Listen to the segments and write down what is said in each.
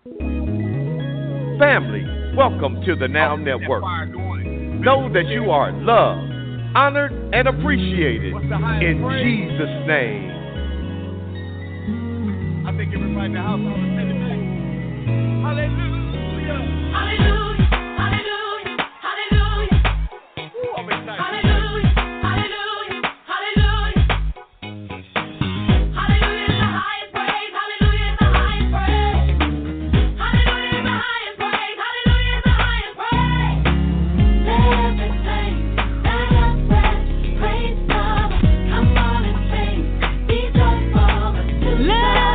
Family, welcome to the Now Network. Know that you are loved, honored, and appreciated in Jesus' name. I think everybody in the house ought to sing it back. Hallelujah. Hallelujah. Hallelujah. Hallelujah. Ooh, I'm excited. Hallelujah. Hallelujah. Hallelujah. Hallelujah is the highest praise. Hallelujah is the highest praise. Hallelujah is the highest praise. Hallelujah is the highest praise. Let everything that has breath praise God. Come on and sing. Be joyful unto God.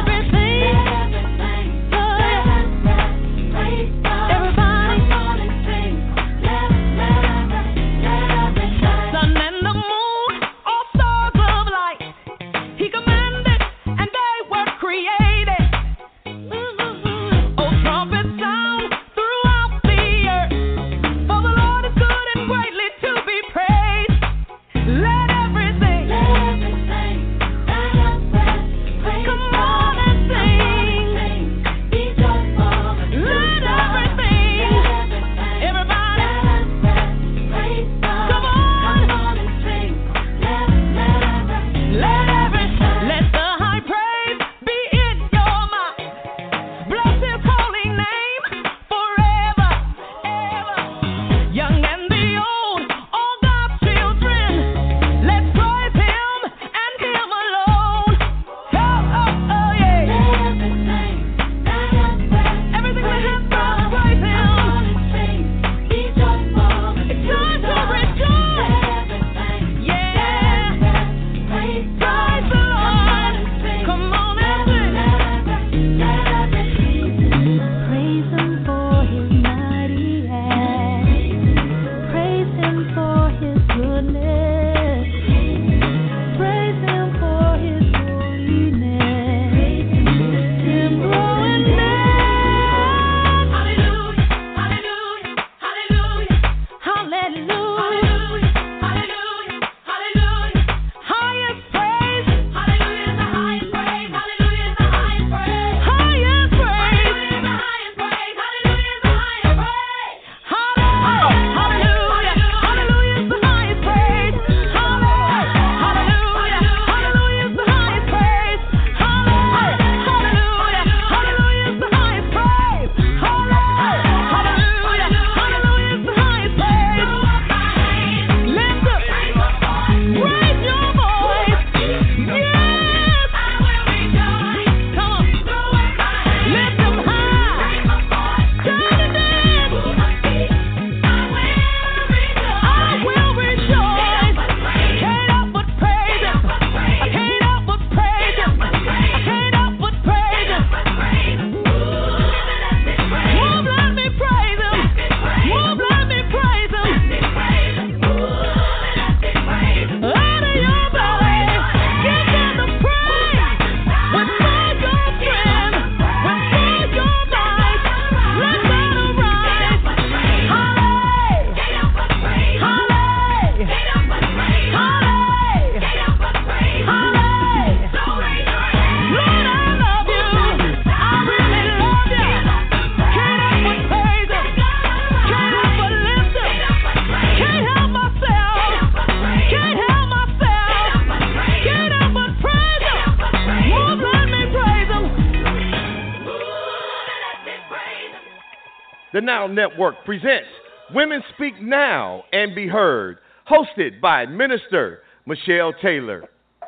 The Now Network presents Women Speak Now and Be Heard, hosted by Minister Michelle Taylor.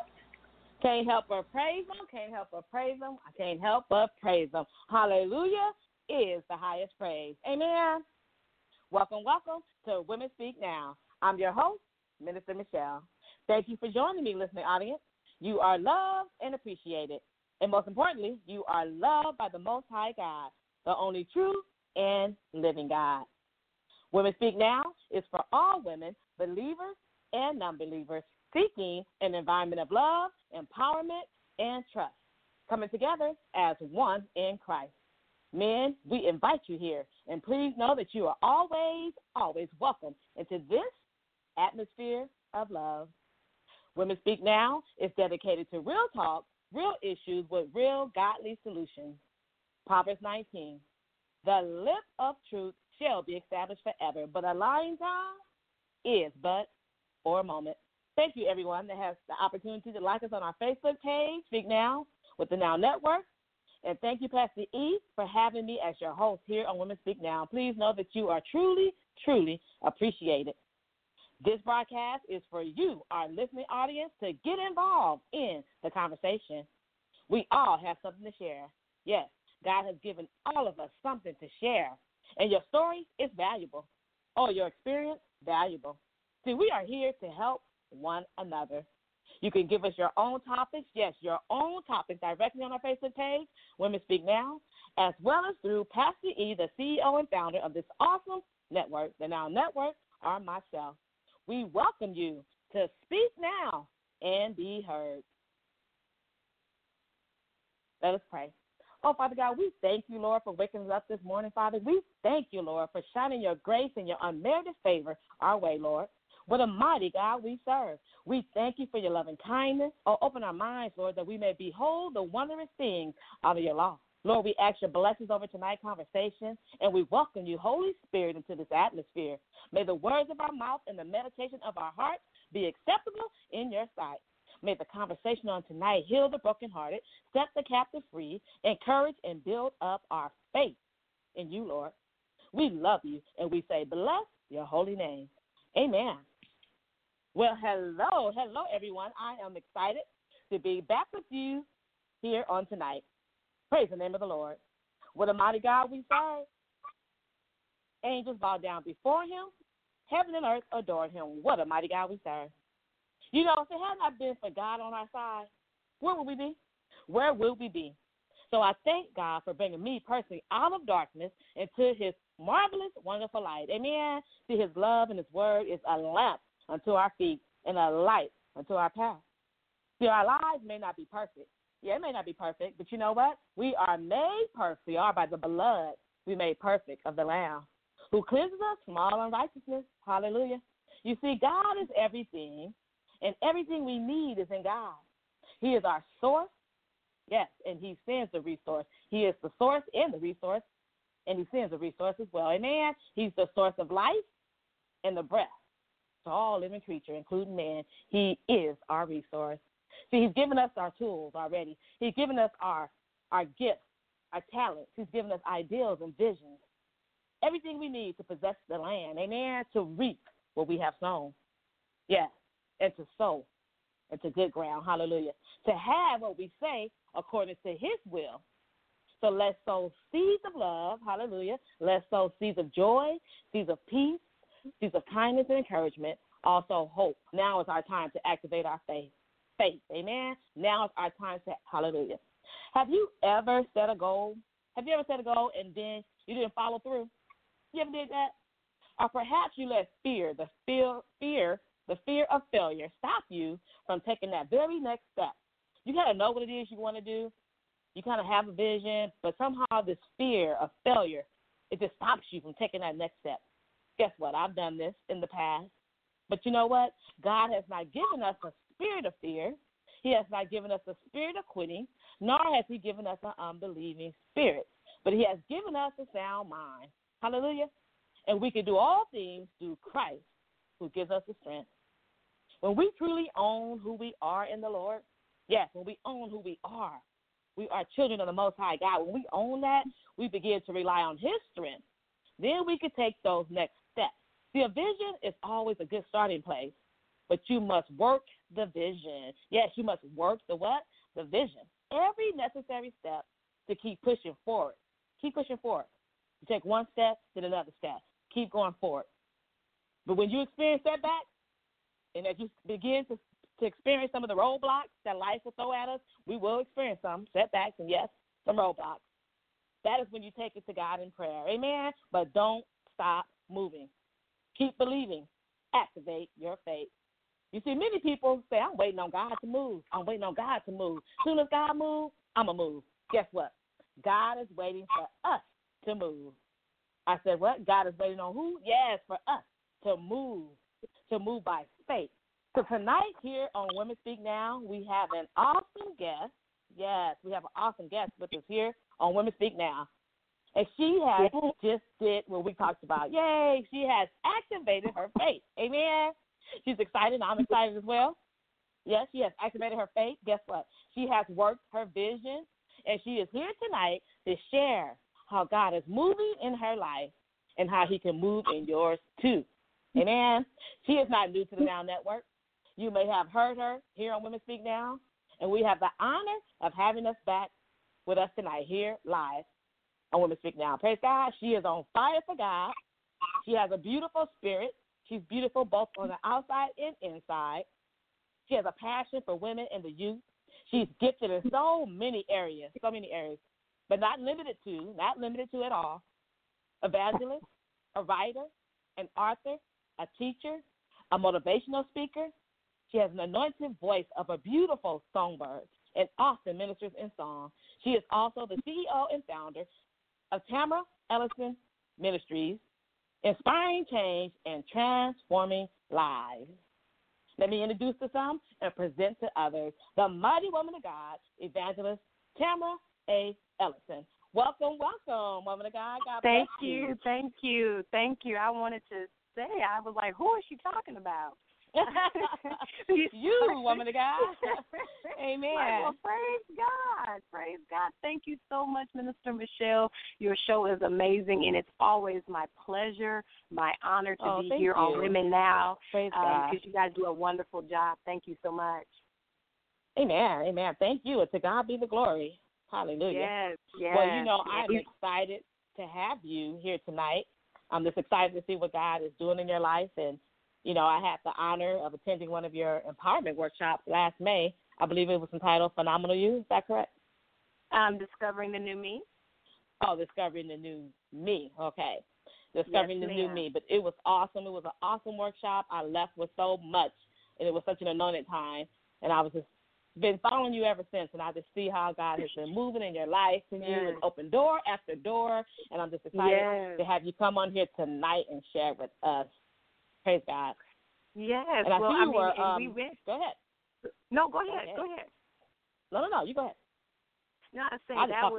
Can't help but praise him, can't help but praise him, I can't help but praise him. Hallelujah is the highest praise. Amen. Welcome to Women Speak Now. I'm your host, Minister Michelle. Thank you for joining me, listening audience. You are loved and appreciated. And most importantly, you are loved by the Most High God, the only true and living God. Women Speak Now is for all women, believers and non-believers, seeking an environment of love, empowerment, and trust, coming together as one in Christ. Men, we invite you here, and please know that you are always welcome into this atmosphere of love. Women Speak Now is dedicated to real talk, real issues with real godly solutions. Proverbs 19, The lip of truth shall be established forever, but a lying tongue is but for a moment. Thank you, everyone that has the opportunity to like us on our Facebook page, Speak Now, with the Now Network. And thank you, Pastor E, for having me as your host here on Women Speak Now. Please know that you are truly, truly appreciated. This broadcast is for you, our listening audience, to get involved in the conversation. We all have something to share. Yes, God has given all of us something to share. And your story is valuable, or your experience valuable. See, we are here to help one another. You can give us your own topics, yes, your own topics directly on our Facebook page, Women Speak Now, as well as through Pastor E, the CEO and founder of this awesome network, the Now Network, or myself. We welcome you to speak now and be heard. Let us pray. Oh, Father God, we thank you, Lord, for waking us up this morning, Father. We thank you, Lord, for shining your grace and your unmerited favor our way, Lord. What a mighty God we serve. We thank you for your loving kindness. Oh, open our minds, Lord, that we may behold the wondrous things out of your law. Lord, we ask your blessings over tonight's conversation, and we welcome you, Holy Spirit, into this atmosphere. May the words of our mouth and the meditation of our hearts be acceptable in your sight. May the conversation on tonight heal the brokenhearted, set the captive free, encourage and build up our faith in you, Lord. We love you, and we say, bless your holy name. Amen. Well, hello, everyone. I am excited to be back with you here on tonight. Praise the name of the Lord. What a mighty God we serve. Angels bow down before him. Heaven and earth adore him. What a mighty God we serve. You know, if it had not been for God on our side, where would we be? Where would we be? So I thank God for bringing me personally out of darkness into his marvelous, wonderful light. Amen. See, his love and his word is a lamp unto our feet and a light unto our path. See, our lives may not be perfect. Yeah, it may not be perfect, but you know what? We are made perfect. We are by the blood. We made perfect of the Lamb, who cleanses us from all unrighteousness. Hallelujah. You see, God is everything, and everything we need is in God. He is our source. Yes, and he sends the resource. He is the source and the resource, and he sends the resource as well. Amen. He's the source of life and the breath to all living creature, including man. He is our resource. See, he's given us our tools already. He's given us our gifts, our talents. He's given us ideals and visions. Everything we need to possess the land, amen, to reap what we have sown. Yes, and to sow into good ground, hallelujah. To have what we say according to his will. So let's sow seeds of love, hallelujah. Let's sow seeds of joy, seeds of peace, seeds of kindness and encouragement, also hope. Now is our time to activate our faith. Amen. Now is our time to, hallelujah. Have you ever set a goal? Have you ever set a goal and then you didn't follow through? You ever did that? Or perhaps you let the fear of failure stop you from taking that very next step. You got to know what it is you want to do. You kind of have a vision, but somehow this fear of failure, it just stops you from taking that next step. Guess what? I've done this in the past. But you know what? God has not given us a spirit of fear. He has not given us a spirit of quitting, nor has he given us an unbelieving spirit. But he has given us a sound mind. Hallelujah. And we can do all things through Christ, who gives us the strength. When we truly own who we are in the Lord, yes, when we own who we are children of the Most High God. When we own that, we begin to rely on his strength. Then we can take those next steps. See, a vision is always a good starting place, but you must work the vision. Yes, you must work the what? The vision. Every necessary step to keep pushing forward. Keep pushing forward. You take one step, then another step. Keep going forward. But when you experience setbacks, and as you begin to experience some of the roadblocks that life will throw at us, we will experience some setbacks and, yes, some roadblocks. That is when you take it to God in prayer. Amen? But don't stop moving. Keep believing. Activate your faith. You see, many people say, I'm waiting on God to move. I'm waiting on God to move. As soon as God moves, I'm going to move. Guess what? God is waiting for us to move. I said, what? God is waiting on who? Yes, for us to move by faith. So tonight here on Women Speak Now, we have an awesome guest. Yes, we have an awesome guest with us here on Women Speak Now. And she has Yes. just did what we talked about. Yay! She has activated her faith. Amen. She's excited. I'm excited as well. Yes, she has activated her faith. Guess what? She has worked her vision, and she is here tonight to share how God is moving in her life and how he can move in yours too. Amen. She is not new to the Now Network. You may have heard her here on Women Speak Now, and we have the honor of having us back with us tonight here live on Women Speak Now. Praise God. She is on fire for God. She has a beautiful spirit. She's beautiful both on the outside and inside. She has a passion for women and the youth. She's gifted in so many areas, but not limited to at all. Evangelist, a writer, an author, a teacher, a motivational speaker. She has an anointed voice of a beautiful songbird and often ministers in song. She is also the CEO and founder of Tamara Ellison Ministries, inspiring change and transforming lives. Let me introduce to some and present to others the mighty woman of God, Evangelist Tamara A. Ellison. Welcome, woman of God. God bless you. Thank you. I wanted to say, I was like, who is she talking about? You, woman of God. Amen. Well, praise God. Thank you so much, Minister Michelle. Your show is amazing, and it's always my pleasure, my honor to be here on Women Now. Praise God. Because you guys do a wonderful job. Thank you so much. Amen. Thank you, and to God be the glory. Hallelujah. Yes. Well, I'm excited to have you here tonight. I'm just excited to see what God is doing in your life, and I had the honor of attending one of your empowerment workshops last May. I believe it was entitled Phenomenal You. Is that correct? Discovering the New Me. Oh, Discovering the New Me. Okay. Discovering the New Me. But it was awesome. It was an awesome workshop. I left with so much, and it was such an anointed time. And I was just been following you ever since, and I just see how God has been moving in your life and you and open door after door. And I'm just excited to have you come on here tonight and share with us. Praise God. Yes. And we went. Go ahead. No, go ahead. Go ahead. No, you go ahead. No, I say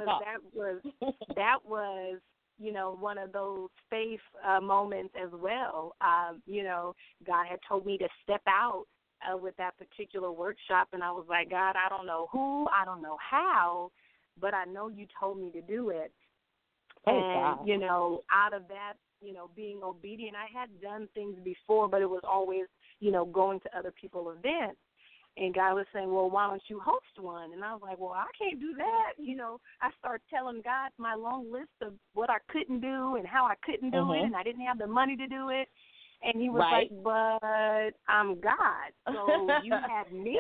that was one of those faith moments as well. God had told me to step out with that particular workshop, and I was like, God, I don't know who, I don't know how, but I know you told me to do it. And out of that, being obedient, I had done things before, but it was always, going to other people's events. And God was saying, well, why don't you host one? And I was like, well, I can't do that. I started telling God my long list of what I couldn't do and how I couldn't do it, and I didn't have the money to do it. And he was like, but I'm God, so you have me,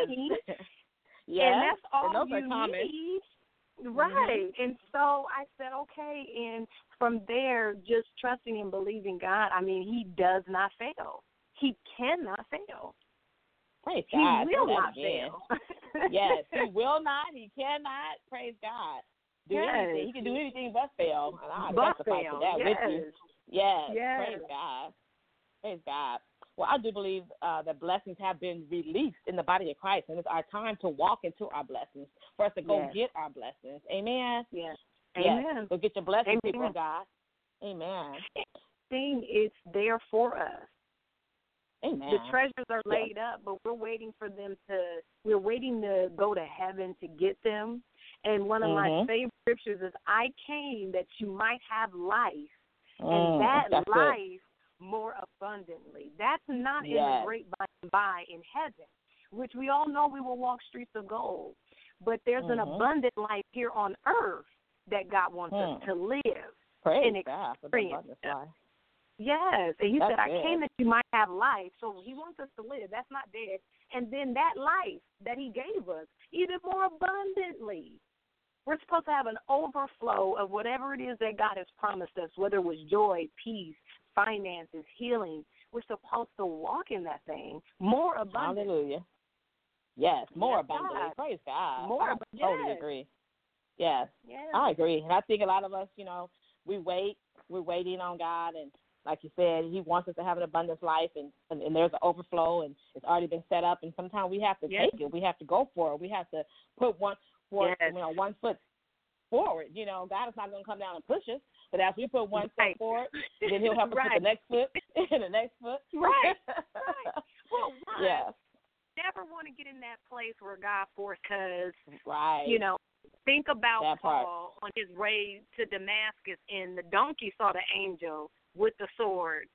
and that's all you need. Right. And so I said, okay. And from there, just trusting and believing God, he does not fail. He cannot fail. Praise God. He will not fail. Yes, he will not. He cannot. Praise God. Do anything. He can do anything but fail. And I testify to that with you. Yes. Praise God. Praise God. Well, I do believe that blessings have been released in the body of Christ, and it's our time to walk into our blessings, for us to go get our blessings. Amen? Yes. Amen. So get your blessings, people of God. Amen. It's there for us. Amen. The treasures are laid up, but we're waiting to go to heaven to get them. And one of my favorite scriptures is, I came that you might have life, and that life more abundantly. That's not in the great by and by in heaven, which we all know we will walk streets of gold. But there's an abundant life here on earth that God wants us to live and experience. Yes, and he said, I came that you might have life. So he wants us to live. That's not dead. And then that life that he gave us, even more abundantly. We're supposed to have an overflow of whatever it is that God has promised us, whether it was joy, peace, finances, healing. We're supposed to walk in that thing more abundantly. Hallelujah. Yes, more abundantly. God. Praise God. More I totally agree. Yes, I agree. And I think a lot of us, we're waiting on God, and like you said, he wants us to have an abundant life, and there's an overflow, and it's already been set up, and sometimes we have to take it. We have to go for it. We have to put one foot forward. You know, God is not going to come down and push us, but as we put one Right. foot forward, then He'll help us Right. put the next foot and the next foot. Right. Right. Well, one, Yeah. never want to get in that place where God forced, because, Right. you know, think about That part. Paul on his way to Damascus, and the donkey saw the angel with the sword.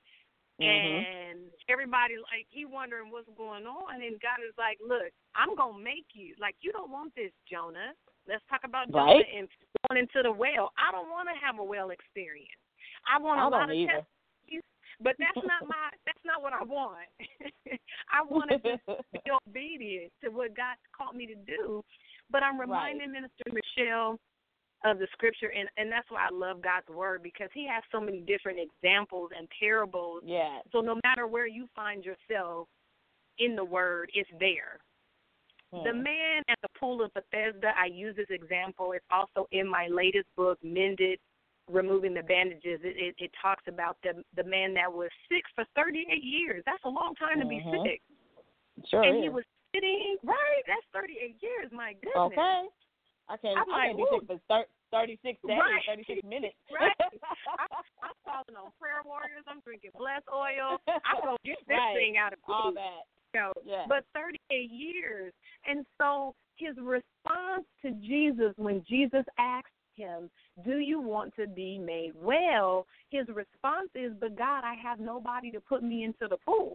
And everybody, like, he wondering what's going on, and God is like, look, I'm going to make you. Like, you don't want this, Jonah. Let's talk about Jonah Right. and going into the well. I don't want to have a well experience. I want a I lot don't of either. testimonies, but that's not what I want. I want to just be obedient to what God called me to do. But I'm reminding Minister Michelle of the scripture, and that's why I love God's word, because He has so many different examples and parables. Yeah. So no matter where you find yourself in the word, it's there. The man at the pool of Bethesda, I use this example. It's also in my latest book, Mended, Removing the Bandages. It talks about the man that was sick for 38 years. That's a long time to be sick. Sure And is. he was sitting, right, that's 38 years, my goodness. Okay. I can't be sick for 36 days, Right. 36 minutes. Right. I'm calling on prayer warriors. I'm drinking blessed oil. I'm going to get this thing out of all me. that. You know, Yeah. But 38 years. And so his response to Jesus, when Jesus asked him, do you want to be made well? His response is, but God, I have nobody to put me into the pool.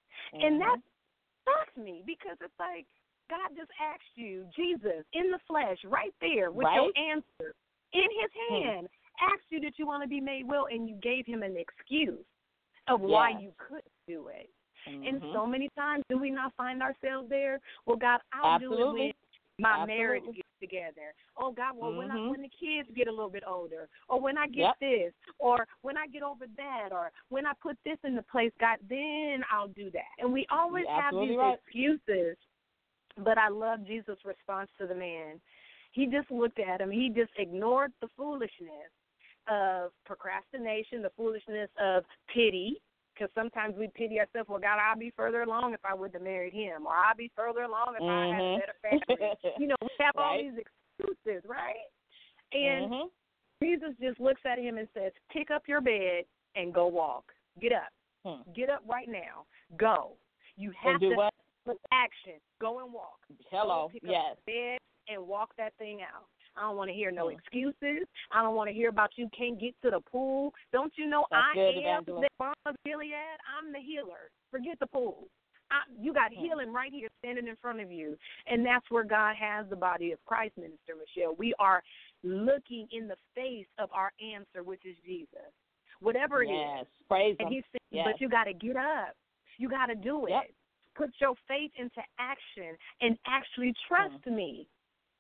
And that shocks me, because it's like, God just asked you, Jesus, in the flesh, right there, with your answer, in His hand, asked you that you want to be made well, and you gave Him an excuse of why you couldn't do it. And so many times, do we not find ourselves there? Well, God, I'll do it when my marriage gets together. Oh, God, well, when the kids get a little bit older, or when I get this, or when I get over that, or when I put this into place, God, then I'll do that. And we always have these excuses. But I love Jesus' response to the man. He just looked at him. He just ignored the foolishness of procrastination, the foolishness of pity, because sometimes we pity ourselves. Well, God, I'll be further along if I would have married him, or I'll be further along if I had a better family. You know, we have all these excuses, right? And Jesus just looks at him and says, pick up your bed and go walk. Get up. Get up right now. Go. You have to with action. Go and walk. Hello. Pick up the bed and walk that thing out. I don't want to hear no excuses. I don't want to hear about you can't get to the pool. Don't you know I am the balm of Gilead? I'm the healer. Forget the pool. You got healing right here standing in front of you. And that's where God has the body of Christ, Minister Michelle. We are looking in the face of our answer, which is Jesus. Whatever it is. Praise and Him. He's saying, but you got to get up. You got to do it. Put your faith into action and actually trust me.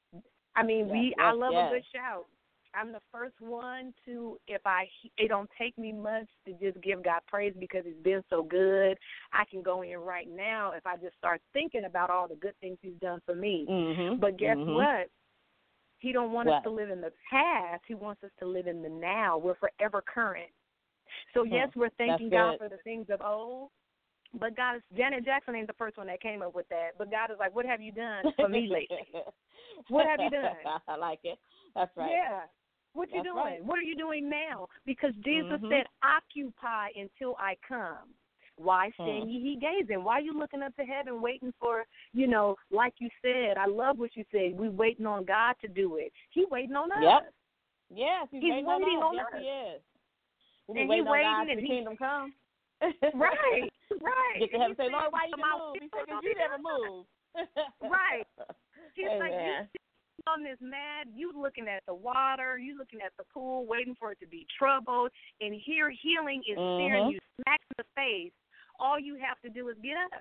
I mean, I love a good shout. I'm the first one to, it don't take me much to just give God praise, because He's been so good. I can go in right now if I just start thinking about all the good things He's done for me. But guess what? He don't want us to live in the past. He wants us to live in the now. We're forever current. So, yes, we're thanking God for the things of old. But God, Janet Jackson ain't the first one that came up with that. But God is like, what have you done for me lately? What have you done? I like it. That's right. Yeah. What you doing? Right. What are you doing now? Because Jesus said, occupy until I come. Why stand ye gazing? Why are you looking up to heaven waiting for, like you said, I love what you said, we waiting on God to do it. He waiting on us. Yep. Yes, he's waiting on us. Yes, he is. And waiting he waiting on God and the kingdom come. Right. Get to heaven and say, Lord, why you move? He said, because you never move. Right. He's like, you on this mat, you looking at the water, you looking at the pool, waiting for it to be troubled, and here healing is staring you smack in the face. All you have to do is get up.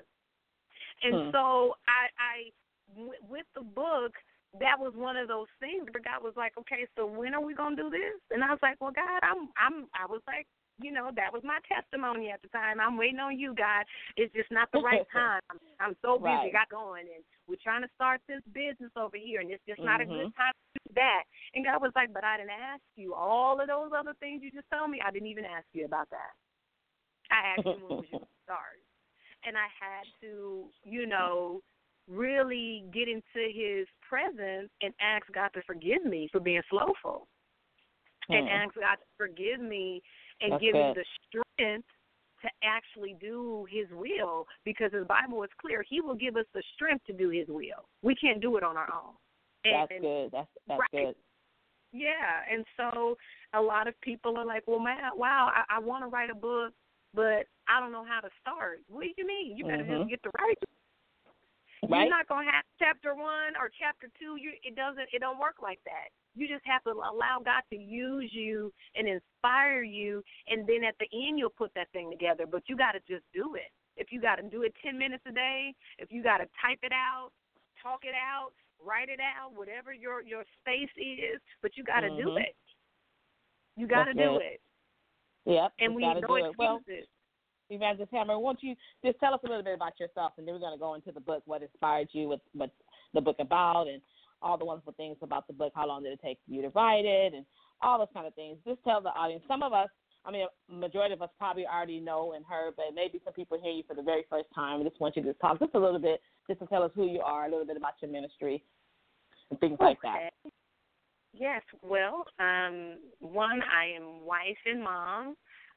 And so I, with the book, that was one of those things where God was like, okay, so when are we going to do this? And I was like, well, God, I was like, that was my testimony at the time. I'm waiting on you, God. It's just not the right time. I'm so busy, got going, and we're trying to start this business over here, and it's just not a good time to do that. And God was like, but I didn't ask you. All of those other things you just told me, I didn't even ask you about that. I asked you when was you going to start. And I had to, really get into his presence and ask God to forgive me for being slowful. And ask God to forgive me and give me the strength to actually do his will, because his Bible is clear. He will give us the strength to do his will. We can't do it on our own. That's good. That's right. Good. Yeah, and so a lot of people are like, well, man, wow, I want to write a book, but I don't know how to start. What do you mean? You better just get to write. Right. You're not going to have chapter 1 or chapter 2. It don't work like that. You just have to allow God to use you and inspire you, and then at the end you'll put that thing together. But you got to just do it. If you got to do it 10 minutes a day, if you got to type it out, talk it out, write it out, whatever your space is, but you got to do it. You got to do it. Yep. And we know excuses. Well, Evangelist Hammer, won't you just tell us a little bit about yourself, and then we're going to go into the book, what inspired you, what the book about, and all the wonderful things about the book, how long did it take you to write it, and all those kind of things. Just tell the audience. Some of us, I mean, a majority of us probably already know and heard, but maybe some people hear you for the very first time. I just want you to talk just a little bit, just to tell us who you are, a little bit about your ministry, and things like that. Yes, well, one, I am wife and mom.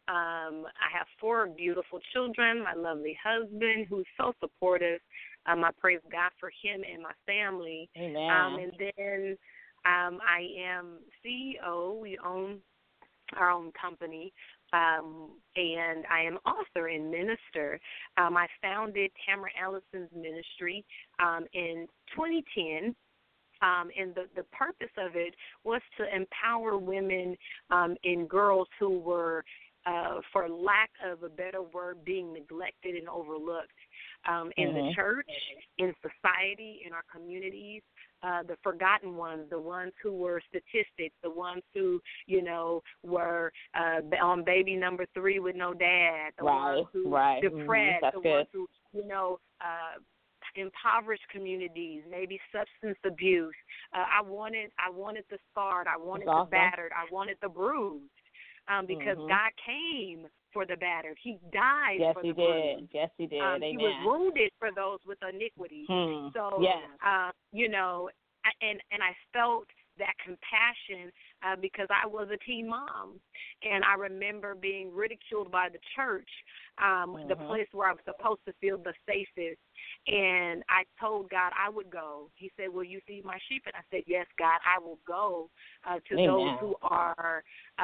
I have 4 beautiful children, my lovely husband who's so supportive. I praise God for him and my family. Amen. And then I am CEO. We own our own company. And I am author and minister. I founded Tamara Ellison's ministry in 2010. And the purpose of it was to empower women and girls who were, for lack of a better word, being neglected and overlooked in the church, in society, in our communities, the forgotten ones, the ones who were statistics, the ones who, were on baby number 3 with no dad, the ones who depressed, the ones who, impoverished communities, maybe substance abuse. I wanted the scarred, I wanted the battered, I wanted the bruised, because God came for the battered. He died for the bruised. Yes, he did. Amen. He was wounded for those with iniquity. So, and I felt that compassion because I was a teen mom, and I remember being ridiculed by the church, the place where I was supposed to feel the safest. And I told God I would go. He said, will you feed my sheep? And I said, yes, God, I will go to those who are,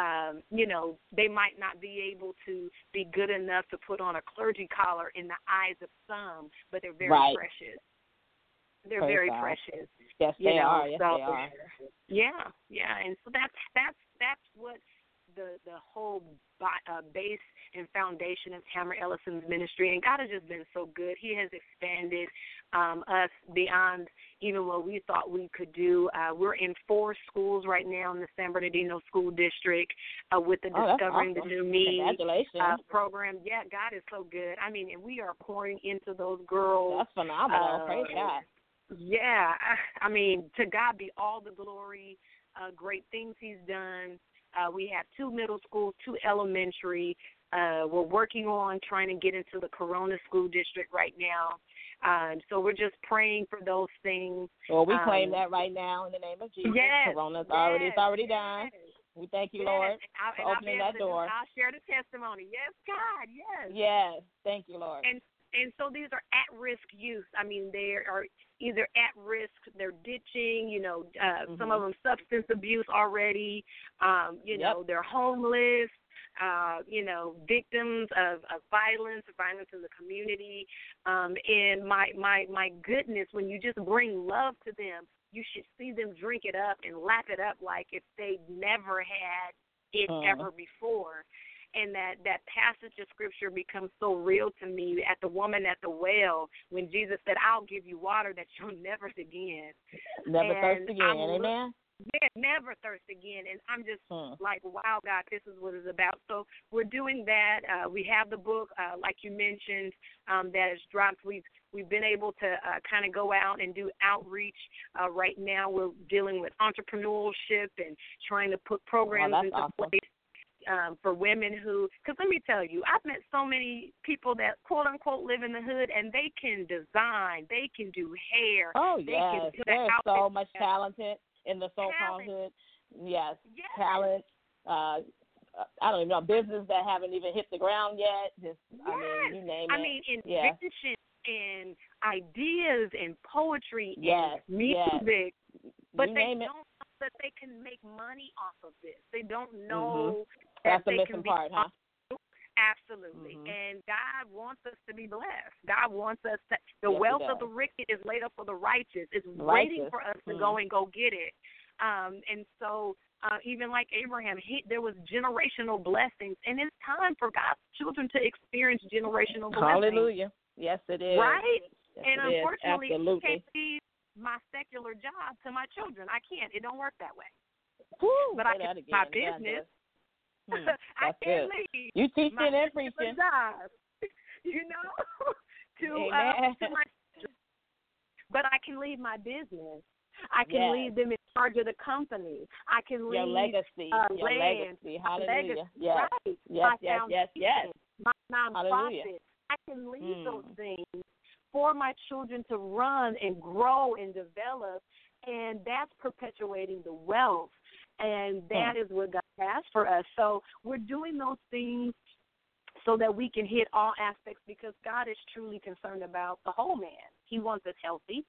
they might not be able to be good enough to put on a clergy collar in the eyes of some, but they're very precious. They're very precious. Yes, they are. Yes, so, they are. Yeah. And so that's what the whole base and foundation of Tamara Ellison's ministry. And God has just been so good. He has expanded us beyond even what we thought we could do. We're in 4 schools right now in the San Bernardino School District with the Discovering the New Me program. Yeah, God is so good. I mean, and we are pouring into those girls. That's phenomenal. Praise God. Yeah, I mean, to God be all the glory, great things he's done. We have 2 middle schools, 2 elementary. We're working on trying to get into the Corona School District right now. So we're just praying for those things. Well, we claim that right now in the name of Jesus. Yes, Corona's already done. We thank you, Lord, for opening that door. I'll share the testimony. Yes, God, yes. Yes, thank you, Lord. And so these are at-risk youth. I mean, they are either at risk, they're ditching, some of them substance abuse already, they're homeless, victims of violence in the community. And my goodness, when you just bring love to them, you should see them drink it up and lap it up like if they never had it ever before. And that passage of Scripture becomes so real to me at the woman at the well when Jesus said, I'll give you water that you'll never thirst again. Never thirst again, amen? Yeah, never thirst again. And I'm just like, wow, God, this is what it's about. So we're doing that. We have the book, like you mentioned, that is dropped. We've been able to kind of go out and do outreach. Right now we're dealing with entrepreneurship and trying to put programs into place. for women who, because let me tell you, I've met so many people that quote unquote live in the hood, and they can design, they can do hair. Oh they yes, can put there's an so outfit much together. talented in the so-called hood. Yes, Yes. talent. I don't even know, business that haven't even hit the ground yet. Just, Yes. I mean, you name it. I mean, invention and ideas and poetry Yes, and music, but you they name it. don't know that they can make money off of this. They don't know That's that the they missing can be part, huh? Absolutely. And God wants us to be blessed. God wants us to, the Yes, wealth He of the does. wicked is laid up for the righteous. It's Righteous. waiting for us to go and go get it. And so even like Abraham, there was generational blessings. And it's time for God's children to experience generational blessings. Hallelujah. Yes, it is. Right? Yes, And it is. unfortunately, I Absolutely. can't leave my secular job to my children. I can't. It don't work that way. Woo, But I can my business. I can't leave You teaching my and preaching. job, you know, to my children. But I can leave my business. I can leave them in charge of the company. I can leave your legacy. Your land, legacy. Hallelujah. legacy. Yes. Right. Yes. My nonprofit. Hallelujah. I can leave those things for my children to run and grow and develop, and that's perpetuating the wealth. And that is what God has for us. So we're doing those things so that we can hit all aspects, because God is truly concerned about the whole man. He wants us healthy.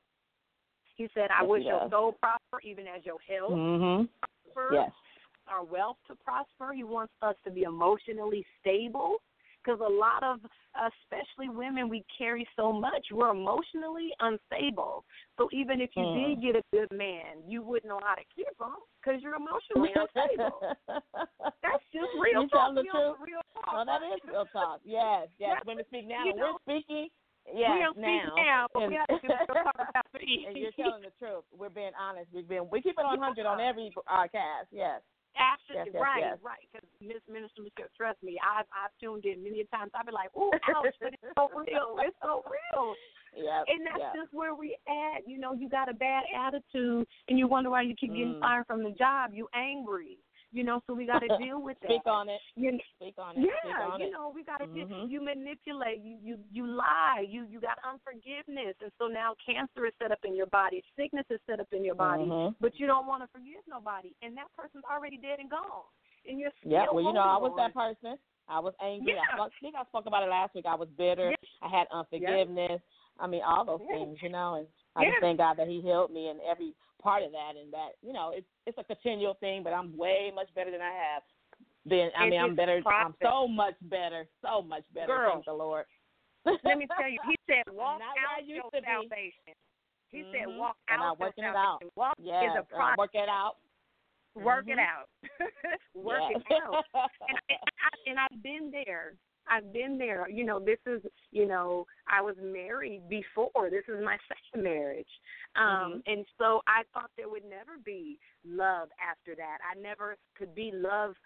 He said, I wish your soul prosper even as your health prosper, yes. our wealth to prosper. He wants us to be emotionally stable, because a lot of, especially women, we carry so much. We're emotionally unstable. So even if you did get a good man, you wouldn't know how to keep him because you're emotionally unstable. That's just real you talk. Tell the truth. Real talk. Well, that is real talk. Yes. Women speak now. And we're speaking. Yes, we don't speak now, but we have to talk about it. And you're telling the truth. We're being honest. We keep it on 100 on every cast. Yes. Absolutely. Yes. Right. Because Minister Michelle, trust me, I've tuned in many times. I've been like, "Ooh, ouch!" But it's so real. It's so real. Yeah. And that's just where we at. You know, you got a bad attitude, and you wonder why you keep getting fired from the job. You angry. You know, so we got to deal with that. Speak on it. Speak on it. Yeah, Speak on you it. know, we got to. You manipulate. You lie. You got unforgiveness, and so now cancer is set up in your body. Sickness is set up in your body, but you don't want to forgive nobody, and that person's already dead and gone. And you're still well, you know, I was on. that person. I was angry. Yeah. I think I spoke about it last week. I was bitter. Yeah. I had unforgiveness. I mean, all those things, you know, and I just thank God that He healed me in every part of that, and that, you know, it's a continual thing, but I'm way much better than I have been. I mean, I'm better. I'm so much better. Girl. Thank the Lord. Let me tell you, He said, walk Not out where I used your to be. salvation. He said, walk and out I'm your working it salvation. out. Walk is a process. Work it out. Work it out. Work it out. And I've been there. You know, this is, you know, I was married before. This is my second marriage. And so I thought there would never be love after that. I never could be loved,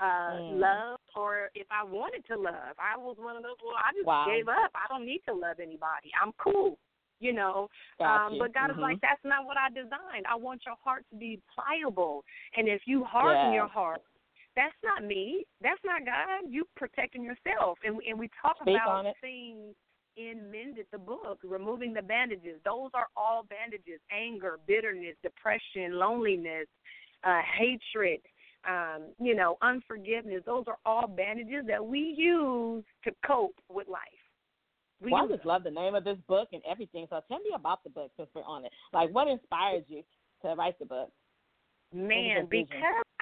or if I wanted to love. I was one of those, I just gave up. I don't need to love anybody. I'm cool. You know, but God is like, that's not what I designed. I want your heart to be pliable. And if you harden your heart, that's not me. That's not God. You protecting yourself. And we talk about things in Mended, the book, removing the bandages. Those are all bandages: anger, bitterness, depression, loneliness, hatred, you know, unforgiveness. Those are all bandages that we use to cope with life. I just love the name of this book and everything. So tell me about the book since we're on it. Like, what inspired you to write the book? Man, because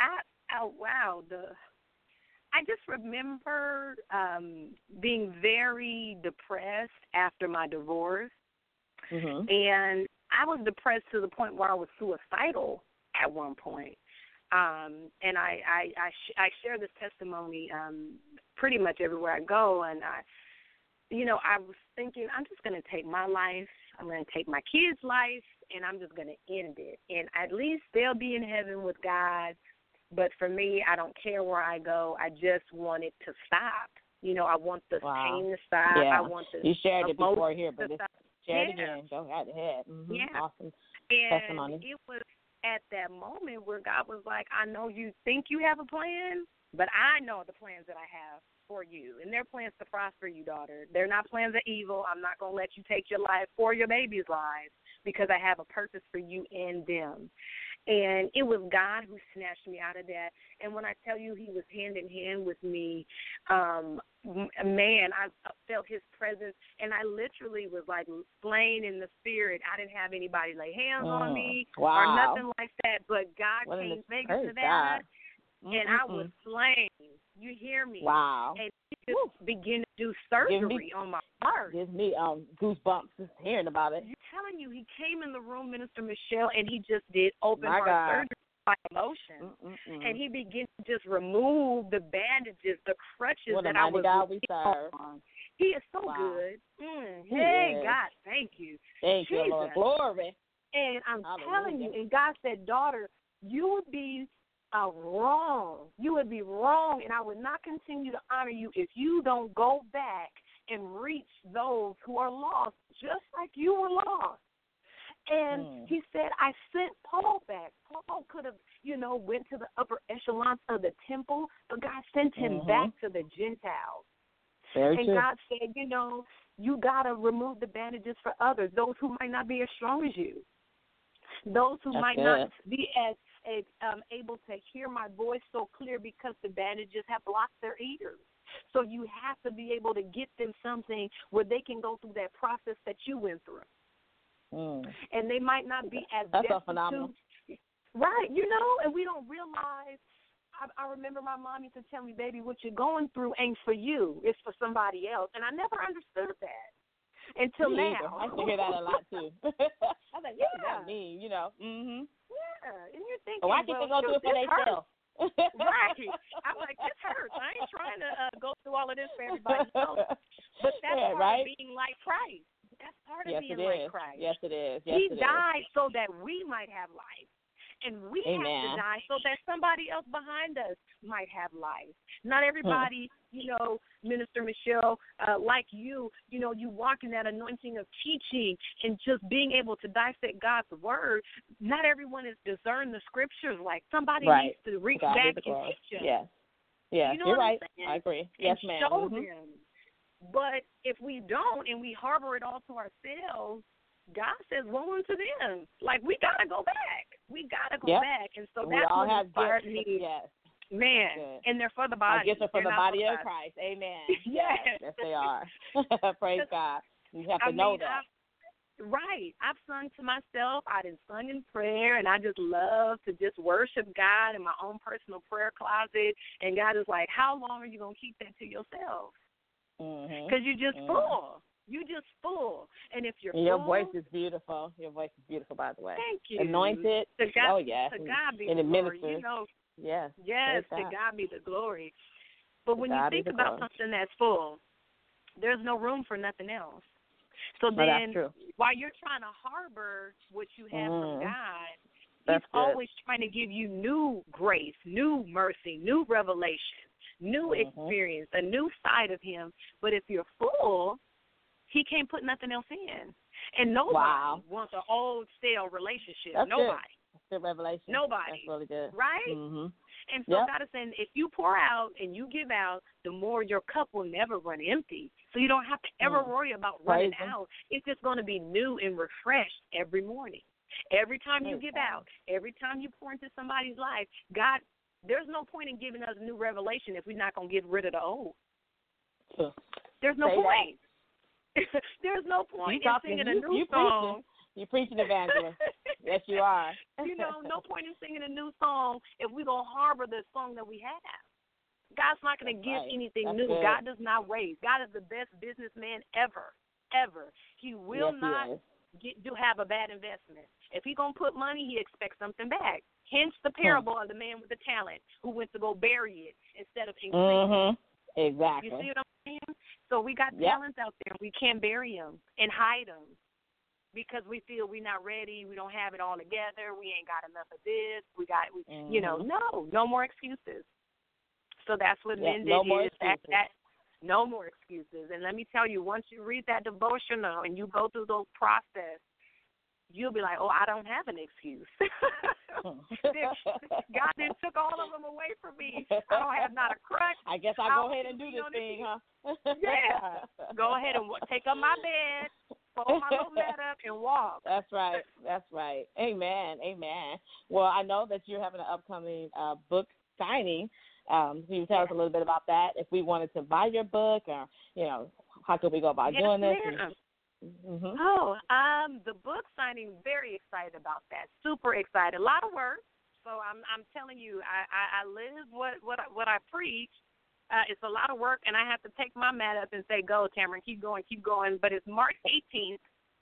I just remember being very depressed after my divorce. And I was depressed to the point where I was suicidal at one point. And I share this testimony pretty much everywhere I go. And you know, I was thinking, I'm just going to take my life, I'm going to take my kids' life, and I'm just going to end it. And at least they'll be in heaven with God. But for me, I don't care where I go. I just want it to stop. You know, I want the pain to stop. Yeah. I want the You shared it before here, but share it yeah. again. Go right ahead. Yeah. Awesome and testimony. it was at that moment where God was like, I know you think you have a plan, But I know the plans that I have for you, and they're plans to prosper you, daughter. They're not plans of evil. I'm not going to let you take your life or your baby's lives because I have a purpose for you and them. And it was God who snatched me out of that. And when I tell you he was hand in hand with me, man, I felt his presence, and I literally was like slain in the spirit. I didn't have anybody lay hands on me or nothing like that, but God came bigger to that, and I was slain. You hear me? Wow. And he just began to do surgery on my heart. Gives me goosebumps just hearing about it. I'm telling you, he came in the room, Minister Michelle, and he just did open heart surgery by emotion. And he began to just remove the bandages, the crutches that I was God we serve. on. He is so good. Hey, God, thank you. Thank you, Lord. Glory. And I'm telling you, and God said, daughter, you would be wrong. You would be wrong, and I would not continue to honor you if you don't go back and reach those who are lost, just like you were lost. And he said, I sent Paul back. Paul could have, went to the upper echelons of the temple, but God sent him back to the Gentiles. Very and true. God said, you got to remove the bandages for others, those who might not be as strong as you, those who might not be as able to hear my voice so clear because the bandages have blocked their ears. So you have to be able to get them something where they can go through that process that you went through. And they might not be as phenomenal. Right, and we don't realize. I remember my mom used to tell me, baby, what you're going through ain't for you. It's for somebody else. And I never understood that until now. I used to hear that a lot, too. I was like, what does that mean, Yeah, and you're thinking, why can't they go through it for themselves? Right. I'm like, this hurts. I ain't trying to go through all of this for everybody else. But that's part of being like Christ. That's part of being like Christ. Yes, it is. He died so that we might have life. And we have to die so that somebody else behind us might have life. Not everybody, Minister Michelle, like you walk in that anointing of teaching and just being able to dissect God's word. Not everyone is discern the scriptures like somebody needs to reach back and teach them. Yes. Yeah, you know you're what right. I'm saying? I agree. Yes, and ma'am. Show them. But if we don't and we harbor it all to ourselves, God says, woe unto them. Like, we got to go back. We got to go back. And so that's what inspired me. Yes. Man, and they're for the body. Our gifts are for the body of Christ. Amen. Yes. Yes, they are. Praise God. You have to know that. I've sung to myself. I done sung in prayer, and I just love to just worship God in my own personal prayer closet. And God is like, how long are you going to keep that to yourself? Because you're just full. You just full. And if you're your full, voice is beautiful. Your voice is beautiful, by the way. Thank you. Anointed. To God, yes. To God be and the glory. ministers. Yes. Yes, to God be the glory. But when you think about something that's full, there's no room for nothing else. So then while you're trying to harbor what you have from God, He's always trying to give you new grace, new mercy, new revelation, new experience, a new side of Him. But if you're full, He can't put nothing else in. And nobody wants an old, stale relationship. Nobody. That's good revelation. Nobody. That's really good. Right? And so God is saying, if you pour out and you give out, the more your cup will never run empty. So you don't have to ever worry about running out. It's just going to be new and refreshed every morning. Every time you give out, every time you pour into somebody's life, God, there's no point in giving us new revelation if we're not going to get rid of the old. There's no point. There's no point in singing a new song. You're preaching, evangelist. Yes, you are. No point in singing a new song if we're going to harbor the song that we have. God's not going to give anything new. Good. God does not waste. God is the best businessman ever, ever. He will not have a bad investment. If he's going to put money, he expects something back. Hence the parable of the man with the talent who went to go bury it instead of increasing it. Exactly. You see what I'm saying? So we got talents out there. We can't bury them and hide them because we feel we're not ready. We don't have it all together. We ain't got enough of this. No more excuses. So that's what men did. No more excuses. And let me tell you, once you read that devotional and you go through those process, you'll be like, oh, I don't have an excuse. God then took all of them away from me. I don't have not a crutch. I guess I'll go ahead and do this thing, huh? Yeah. Go ahead and take up my bed, fold my little mat up, and walk. That's right. That's right. Amen. Amen. Well, I know that you're having an upcoming book signing. Can you tell us a little bit about that? If we wanted to buy your book, or how could we go about doing this? Mm-hmm. The book signing, very excited about that. Super excited. A lot of work. So I'm telling you, I live what I preach. It's a lot of work, and I have to take my mat up and say, go, Tamron, keep going. But it's March 18th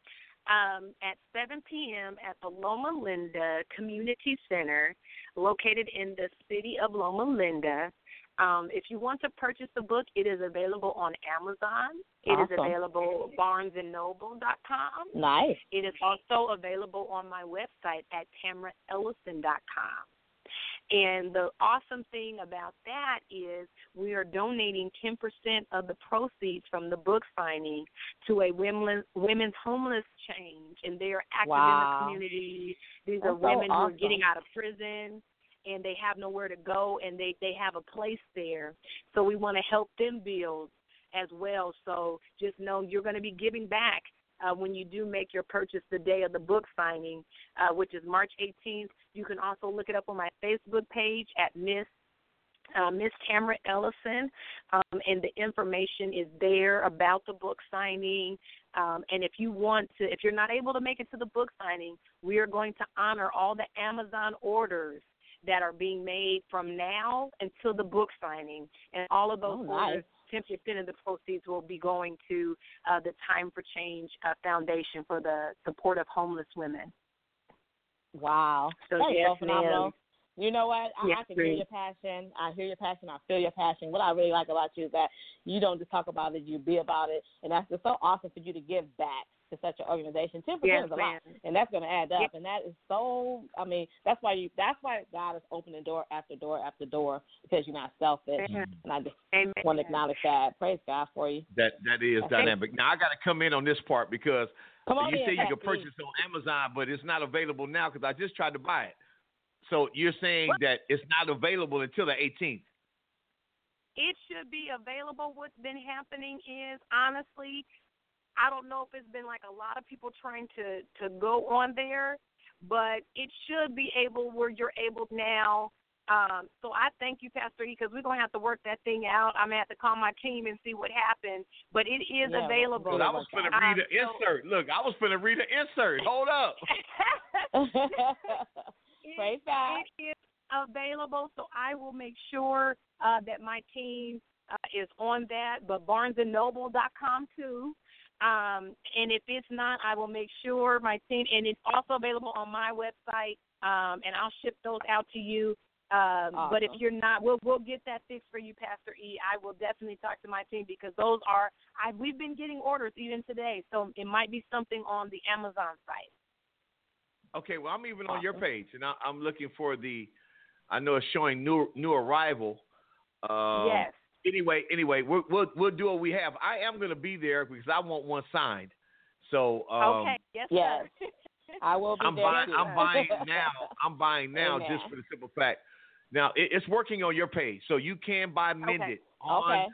at 7 p.m. at the Loma Linda Community Center, located in the city of Loma Linda. If you want to purchase the book, it is available on Amazon. It is available at barnesandnoble.com. Nice. It is also available on my website at tamraellison.com. And the awesome thing about that is we are donating 10% of the proceeds from the book signing to a women's homeless change. And they are active in the community. These are women who are getting out of prison, and they have nowhere to go, and they have a place there. So we want to help them build as well. So just know you're going to be giving back when you do make your purchase the day of the book signing, which is March 18th. You can also look it up on my Facebook page at Miss Tamra Ellison, and the information is there about the book signing. And if you're not able to make it to the book signing, we are going to honor all the Amazon orders that are being made from now until the book signing, and all of those orders. 10% of the proceeds will be going to the Time for Change Foundation for the support of homeless women. Wow. So that is yes, so phenomenal. ma'am. You know what? I can hear your passion. I hear your passion. I feel your passion. What I really like about you is that you don't just talk about it, you be about it. And that's just so awesome for you to give back to such an organization. 10% is a lot, and that's going to add up. And that is so, that's why God is opening door after door after door, because you're not selfish. And I just want to acknowledge that. Praise God for you. That is dynamic. Now, I got to come in on this part because you say you can purchase on Amazon, but it's not available now because I just tried to buy it. So you're saying that it's not available until the 18th? It should be available. What's been happening is, honestly, I don't know if it's been like a lot of people trying to go on there, but it should be able where you're able now. So I thank you, Pastor E, because we're going to have to work that thing out. I'm going to have to call my team and see what happened, but it is available. I was going to read an insert. Look, I was going to read an insert. Hold up. Praise God. It is available, so I will make sure that my team is on that, but barnesandnoble.com too. And if it's not, I will make sure my team, and it's also available on my website, and I'll ship those out to you. Awesome. But if you're not, we'll get that fixed for you, Pastor E. I will definitely talk to my team, because those are, we've been getting orders even today, so it might be something on the Amazon site. Okay, well, I'm even on your page, and I'm looking for I know it's showing new arrival. Yes. Anyway, we'll do what we have. I am going to be there because I want one signed. So okay, yes, sir. I will be there. I'm buying now just for the simple fact. Now it's working on your page, so you can buy Mended on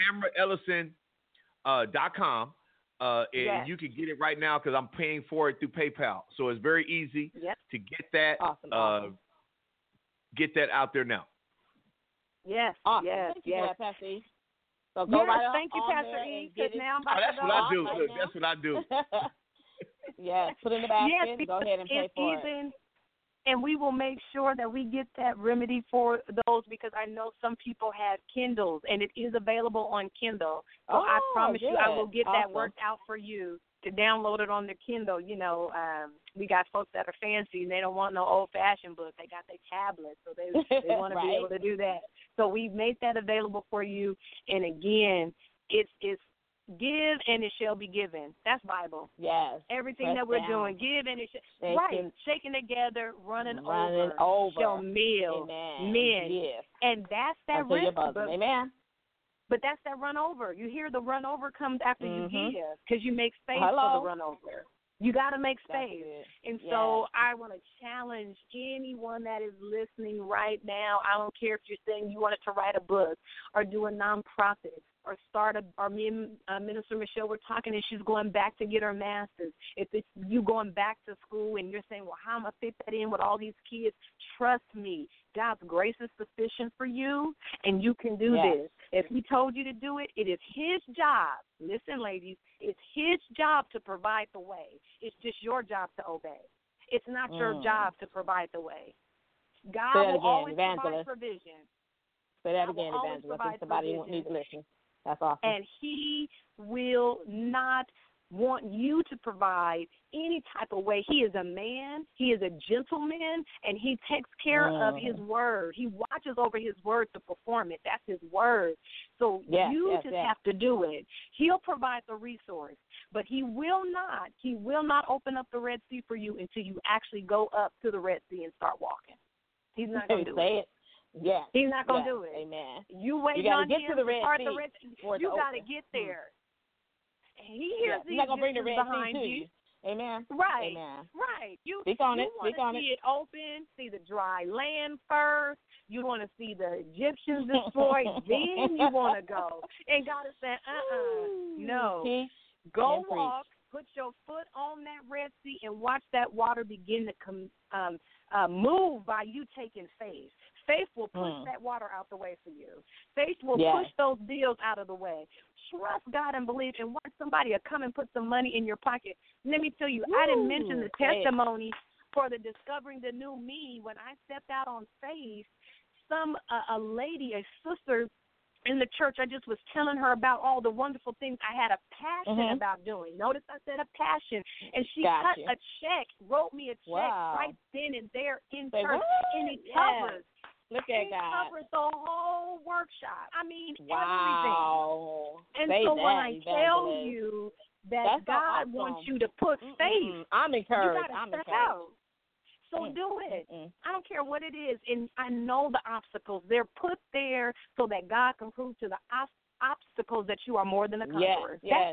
TamraEllison.com. And you can get it right now because I'm paying for it through PayPal. So it's very easy to get that. Awesome. Get that out there now. Yes. Awesome. Yes. Thank you for that, Pastor E. So go right on. Thank you, Pastor E. Because now I'm about to that's go what I do. right Look, now. that's what I do. Yes. Put it in the basket. Go ahead and pay for it. And we will make sure that we get that remedy for those, because I know some people have Kindles, and it is available on Kindle. So I promise you I will get that worked out for you to download it on the Kindle. You know, we got folks that are fancy, and they don't want no old-fashioned book. They got their tablets, so they want to be able to do that. So we've made that available for you. And, again, it's give and it shall be given. That's Bible. Yes. Everything that we're doing, give and it shall. Shaking together, running over. Shall meal. Men. Yes. And that's that risk. Amen. But that's that run over. You hear the run over comes after you give, because you make space for the run over. You got to make space. And so I want to challenge anyone that is listening right now. I don't care if you're saying you wanted to write a book or do a nonprofit or start or me and Minister Michelle were talking and she's going back to get her master's. If it's you going back to school and you're saying, well, how am I fit that in with all these kids? Trust me, God's grace is sufficient for you, and you can do this. If he told you to do it, it is his job. Listen, ladies, it's his job to provide the way. It's just your job to obey. It's not your job to provide the way. God will always provide provision. Say that again, Evangelist. If somebody needs to listen. That's awesome. And he will not want you to provide any type of way. He is a man. He is a gentleman, and he takes care of his word. He watches over his word to perform it. That's his word. So you just have to do it. He'll provide the resource, but he will not open up the Red Sea for you until you actually go up to the Red Sea and start walking. He's not going to do it. Yeah. He's not going to do it. Amen. You waiting on him to the Red start Sea the Red Sea. You got to get there. He hears He's not going to bring the Red behind Sea to you. Amen. Right. Amen. Right. You Speak on it. want to see it open, see the dry land first. You want to see the Egyptians destroyed. Then you want to go. And God is saying, no. Go walk. Put your foot on that Red Sea and watch that water begin to move by you taking faith. Faith will push that water out the way for you. Faith will push those bills out of the way. Trust God and believe, and watch somebody come and put some money in your pocket. Let me tell you, I didn't mention the testimony for the Discovering the New Me. When I stepped out on faith, a lady, a sister in the church, I just was telling her about all the wonderful things I had a passion about doing. Notice I said a passion. And she cut a check, wrote me a check right then and there in church. And it covers. Look at God. It covers the whole workshop. I mean, everything. And so when I tell you that God wants you to put faith, I'm encouraged. You got to step out. So do it. I don't care what it is. And I know the obstacles. They're put there so that God can prove to the obstacles that you are more than a conqueror. Yes.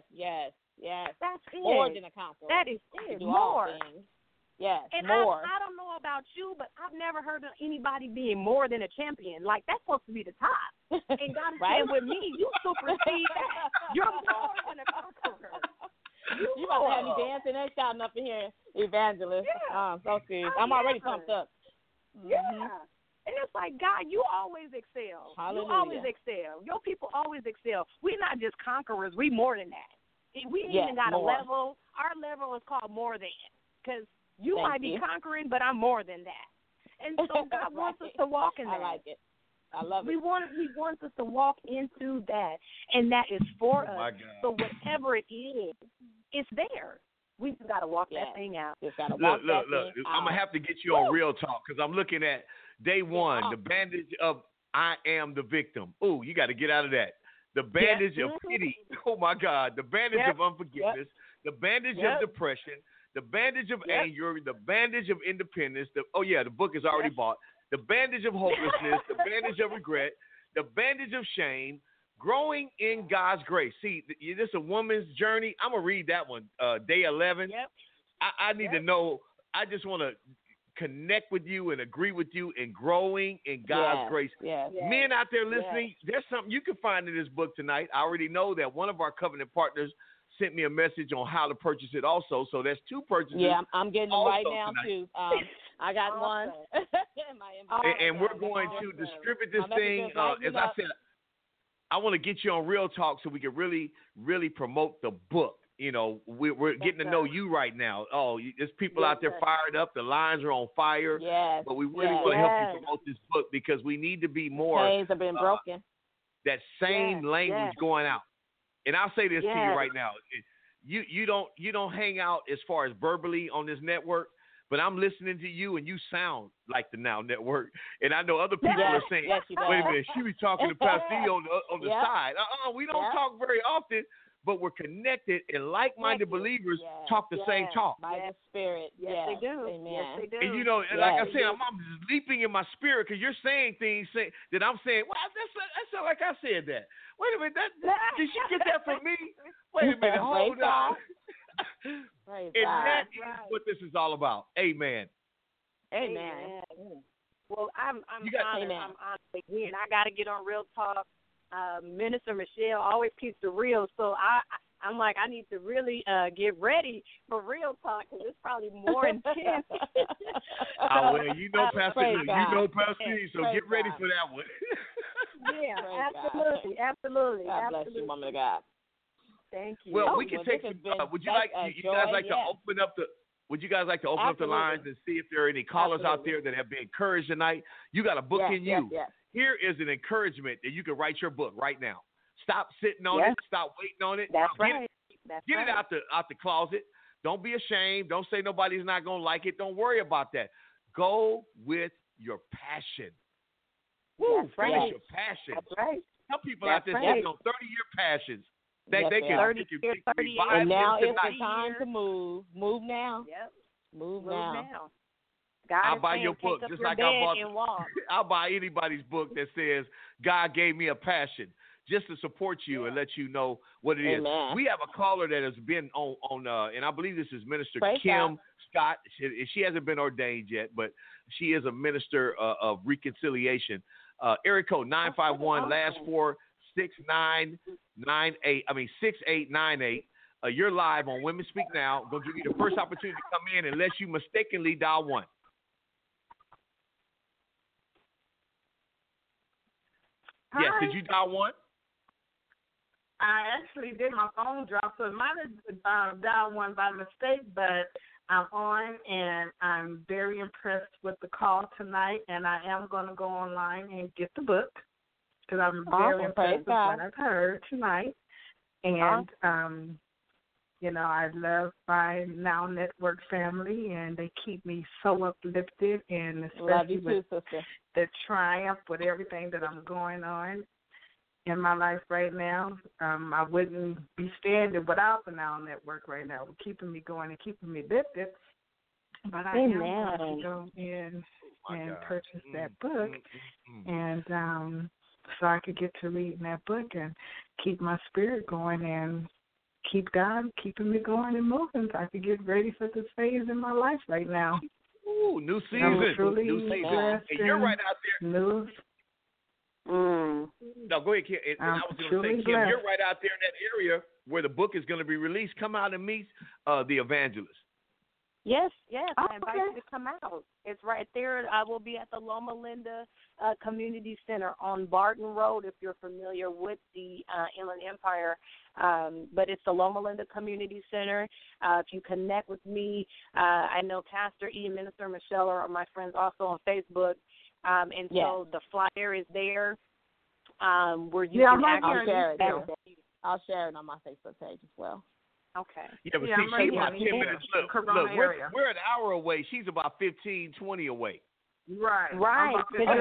That's it. More than a conqueror. That is it. More. Yes, and more. I don't know about you, but I've never heard of anybody being more than a champion. Like, that's supposed to be the top. And God is saying, with me, you supersede that. You're more than a conqueror. You about to have me dancing and shouting up in here, Evangelist. Yeah. So serious. I'm already pumped up. Yeah. And it's like, God, you always excel. Hallelujah. You always excel. Your people always excel. We're not just conquerors. We're more than that. We ain't even got more. a level. Our level is called more than. Because you might be conquering, but I'm more than that. And so God wants us to walk in that. I like it. I love it. He wants us to walk into that, and that is for us. So whatever it is, it's there. We just got to walk that thing out. Just gotta walk look. I'm going to have to get you on Real Talk because I'm looking at day one, the bandage of I am the victim. Ooh, you got to get out of that. The bandage of pity. Oh, my God. The bandage of unforgiveness. The bandage of depression. The bandage of anger. The bandage of independence. The book is already bought. The bandage of hopelessness. The bandage of regret. The bandage of shame. Growing in God's grace. See, this is a woman's journey. I'm going to read that one, day 11. Yep. I need to know. I just want to connect with you and agree with you in growing in God's grace. Men out there listening, there's something you can find in this book tonight. I already know that one of our covenant partners sent me a message on how to purchase it also. So there's two purchases. Yeah, I'm getting them right now, tonight. too. I got one. And we're going to distribute this thing. As I said, I want to get you on Real Talk so we can really, really promote the book. You know, we're getting to know you right now. Oh, there's people out there fired up. The lines are on fire. Yes. But we really want to help you promote this book because we need to be more. Chains have been broken. That same language going out. And I'll say this to you right now. You don't hang out as far as verbally on this network, but I'm listening to you and you sound like the Now Network. And I know other people are saying, wait a minute, she be talking to Pastor E on the side. We don't talk very often, but we're connected and like-minded believers talk the same talk. By the Spirit. Yes, they do. Amen. Yes, they do. And you know, like I said, I'm just leaping in my spirit because you're saying things that I'm saying, well, that's not like I said that. Wait a minute, did she get that from me? Wait a minute, hold on. Praise And God. that is what this is all about. Amen. Amen. Well, I'm honored. Amen. I'm honored again. I got to get on Real Talk. Minister Michelle always keeps the real, so I'm like, I need to really get ready for Real Talk because it's probably more intense. Well, you know Pastor E, so Praise get ready God. for that one. Yeah, Praise absolutely. God bless you, woman of God. Thank you. Well, we can well, take this some. has been Would you such like? a You guys joy, like to yes. open up the? Would you guys like to open up the lines and see if there are any callers out there that have been encouraged tonight? You got a book in you. Yes. Here is an encouragement that you can write your book right now. Stop sitting on it. Stop waiting on it. That's Get right. Get it out the closet. Don't be ashamed. Don't say nobody's not going to like it. Don't worry about that. Go with your passion. Woo, That's right. finish your passion. That's right. Some people That's out there right. sitting on 30-year passions. They Yes, can they are. 30 years, 30 years. And now is tonight. the time to move. Move now. Yep. Move now. God I'll is buy saying, your book take up just your like bed I bought. and walk. I'll buy anybody's book that says God gave me a passion, just to support you and let you know what it is. Amen. We have a caller that has been on and I believe this is Minister Praise Kim God. Scott. She hasn't been ordained yet, but she is a minister of reconciliation. Area code 951, last 4 6998. 6898. You're live on Women Speak Now. Gonna give you the first opportunity to come in unless you mistakenly dial 1. Hi. Yes, did you dial 1? I actually did. My phone dropped, so it might have dialed one by mistake, but I'm on, and I'm very impressed with the call tonight, and I am going to go online and get the book because I'm very impressed with what I've heard tonight. And, I love my Now Network family, and they keep me so uplifted, and especially with the triumph with everything that I'm going on in my life right now. I wouldn't be standing without the Now Network right now, keeping me going and keeping me lifted. But I am going to go in and purchase that book, and so I could get to reading that book and keep my spirit going and keep God keeping me going and moving so I could get ready for this phase in my life right now. Ooh, new season. New season. And you're right out there. No, go ahead, Kim. And I was going to say, Kim, you're right out there in that area where the book is going to be released. Come out and meet the evangelist. Yes. I invite you to come out. It's right there. I will be at the Loma Linda Community Center on Barton Road, if you're familiar with the Inland Empire. But it's the Loma Linda Community Center. If you connect with me, I know Pastor E and Minister Michelle are my friends also on Facebook. And so the flyer is there where you can actually share it. I'll share it on my Facebook page as well. Okay. Yeah, but she's about 10 minutes. Look, we're an hour away. She's about 15, 20 away. Right. Right.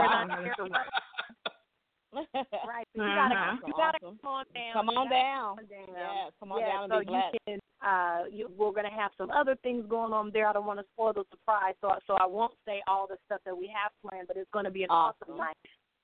Right. You gotta come on down. Come on down. Yeah, come on down and so be blessed. You can, we're going to have some other things going on there. I don't want to spoil the surprise, so I won't say all the stuff that we have planned, but it's going to be an awesome night.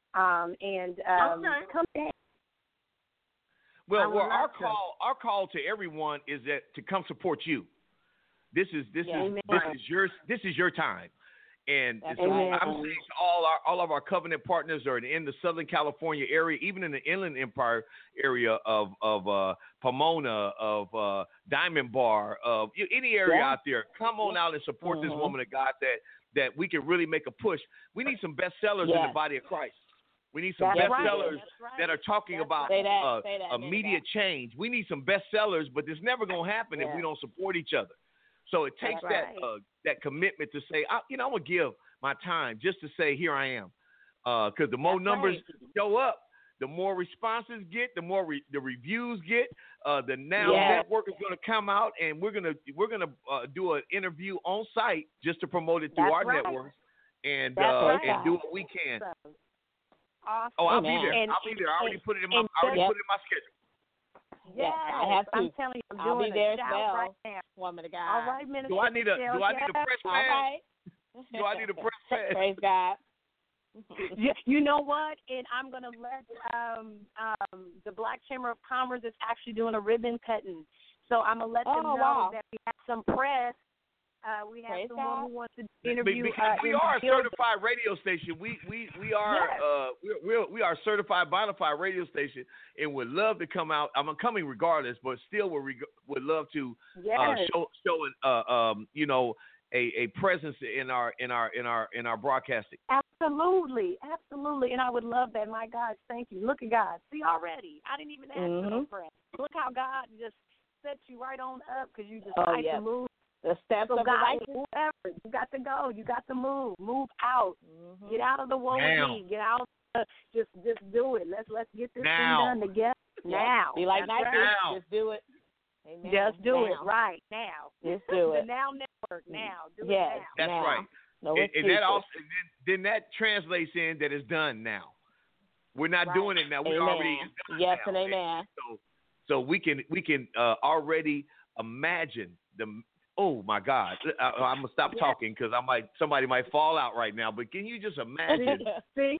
Come down. Well, our call to everyone is that to come support you. This is your time, and so I'm saying to all of our covenant partners are in the Southern California area, even in the Inland Empire area of Pomona, of Diamond Bar, of any area out there. Come on out and support this woman of God that we can really make a push. We need some bestsellers in the body of Christ. We need some bestsellers that are talking about immediate change. We need some bestsellers, but it's never going to happen if we don't support each other. So it takes that commitment to say, I'm going to give my time just to say, here I am. Because the more numbers go up, the more responses get, the more the reviews get. The Now Network is going to come out, and we're going to do an interview on site just to promote it through our networks and do what we can. Awesome. Oh, I'll be there. I'll be there. I already put it in my schedule. Yeah, I have to. I'm telling you, I'm I'll doing be there a as shout well. right now. Woman of God. All right, Minister. Do I need a press All pass? right. Do I need a press pass? Praise God. You know what? And I'm gonna let the Black Chamber of Commerce is actually doing a ribbon cutting. So I'm gonna let them know that we have some press. We have Praise someone God. who wants to interview. Because we are a certified radio station. We are we are a certified bona fide radio station, and would love to come out. I'm coming regardless, but still would love to show you know, a presence in our broadcasting. Absolutely, and I would love that. My God, thank you. Look at God. See already, I didn't even ask for no press. Look how God just set you right on up because you just like to move. The steps of the righteous. Whoever, you got to go. You got to move out. Get out of the woe with me. Get out. Just do it. Let's get this thing done together now. Be like That's Nike. right. Just do it. Amen. Just do it right now. Just do it. The Now Network now. Do it yes, now. That's now. right. No and that also then that translates in that it's done now. We're not doing it now. We already it's done yes now. And amen. So we can already imagine the. Oh my God! I'm gonna stop talking because somebody might fall out right now. But can you just imagine the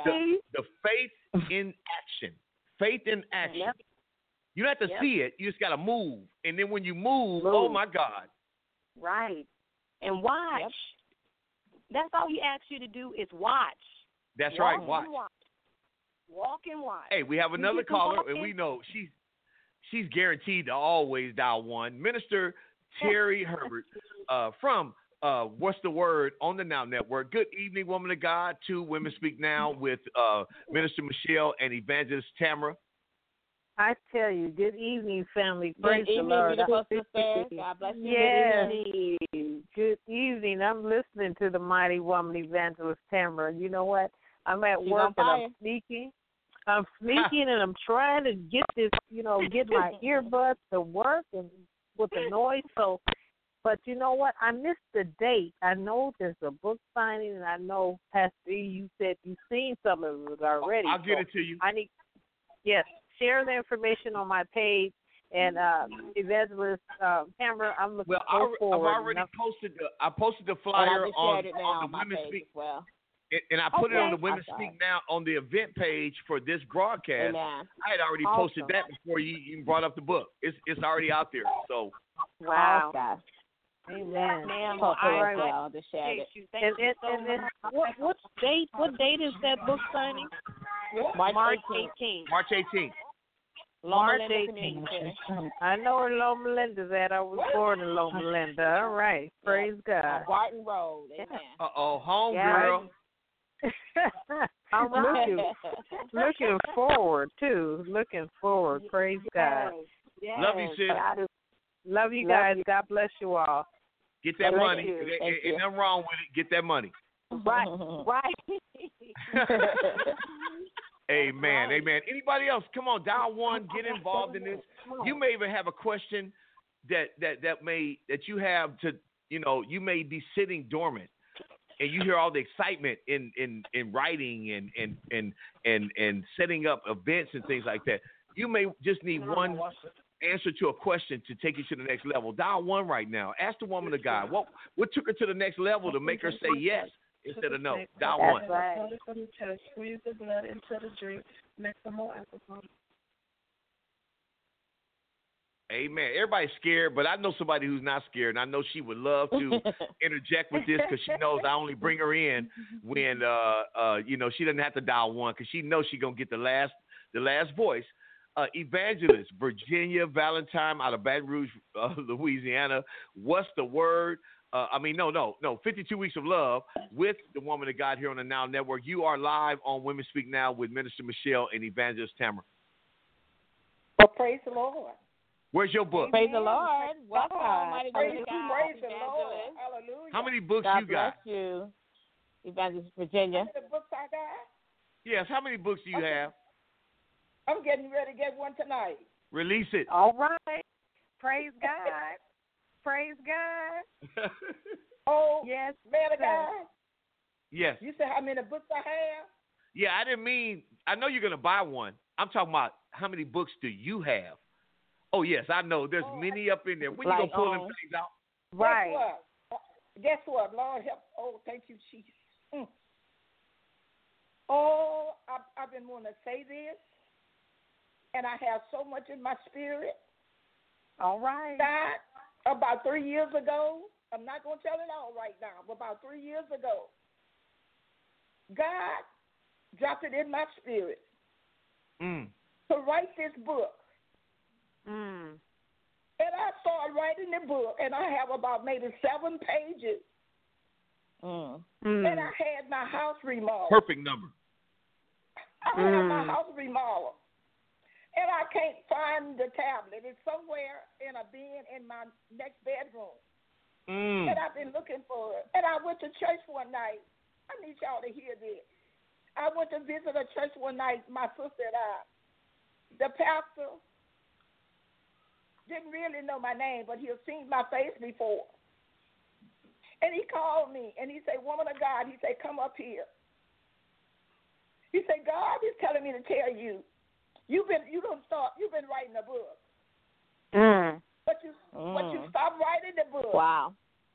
faith in action? Faith in action. Yep. You don't have to see it. You just gotta move. And then when you move, oh my God! Right. And watch. Yep. That's all he asks you to do is watch. That's right. Watch. Walk and watch. Hey, we have another caller, and we know she's guaranteed to always dial one. Minister Terry Herbert from What's the Word on the Now Network. Good evening, woman of God. To Women Speak Now with Minister Michelle and Evangelist Tamara. I tell you, good evening, family. Praise good evening, the Lord. Beautiful sister. God bless you. Yes. Good evening. I'm listening to the mighty woman, Evangelist Tamara. You know what? I'm at work and I'm sneaking. I'm sneaking and I'm trying to get this, get my earbuds to work and with the noise. So, but you know what? I missed the date. I know there's a book signing, and I know, Pastor E, you said you've seen some of it already. I'll get it to you. Share the information on my page. And Evangelist Tamara, I'm looking forward. I posted the flyer on the Women Speak. Well. And I put it on the Women Speak Now on the event page for this broadcast. Amen. I had already posted that before you even brought up the book. It's already out there. So wow. Amen. Ma'am, just shared it. What date is that book signing? March 18th. March 18th. March 18th. I know where Loma Linda's at. I was born in Loma Linda. All right. Praise God. Barton Road. Amen. Home girl. I'm looking forward too. Looking forward. Praise God. Yes. Love you, sis. Love you guys. God bless you all. Get that money. Ain't nothing wrong with it. Get that money. Right. Amen. Amen. Anybody else? Come on, dial one. Get involved in this. You may even have a question that you have to. You may be sitting dormant, and you hear all the excitement in writing and setting up events and things like that. You may just need one answer to a question to take you to the next level. Dial one right now. Ask the woman of God what took her to the next level to make her say yes instead of no. Dial one. Squeeze the blood into the drink. Make some more alcohol. Amen. Everybody's scared, but I know somebody who's not scared, and I know she would love to interject with this because she knows I only bring her in when she doesn't have to dial one because she knows she's gonna get the last voice. Evangelist Virginia Valentine out of Baton Rouge, Louisiana. What's the Word? 52 Weeks of Love with the woman of God here on the Now Network. You are live on Women Speak Now with Minister Michelle and Evangelist Tamara. Well, praise the Lord. Where's your book? Praise the Lord. Welcome, mighty woman of God. Praise the Lord. Hallelujah. How many books God you got? bless you, Evangelist Virginia. The books I got? Yes. How many books do you have? I'm getting ready to get one tonight. Release it. All right. Praise God. Praise God. Oh, yes, man of God. Yes. You said how many books I have? Yeah, I didn't mean, I know you're going to buy one. I'm talking about how many books do you have? Oh, yes, I know. There's many up in there. When you going to pull them things out? Right. Guess what? Lord help. Oh, thank you, Jesus. Oh, I've been wanting to say this, and I have so much in my spirit. All right. God, about 3 years ago, I'm not going to tell it all right now, but about 3 years ago, God dropped it in my spirit to write this book. And I started writing the book, and I have about maybe 7 pages. And I had my house remodeled. Perfect number. I had my house remodeled. And I can't find the tablet. It's somewhere in a bin in my next bedroom. And I've been looking for it. And I went to church one night. I need y'all to hear this. I went to visit a church one night, my sister and I. The pastor didn't really know my name, but he had seen my face before. And he called me, and he said, "Woman of God," he said, "come up here." He said, "God is telling me to tell you, you've been writing a book. But you stopped writing the book. Wow.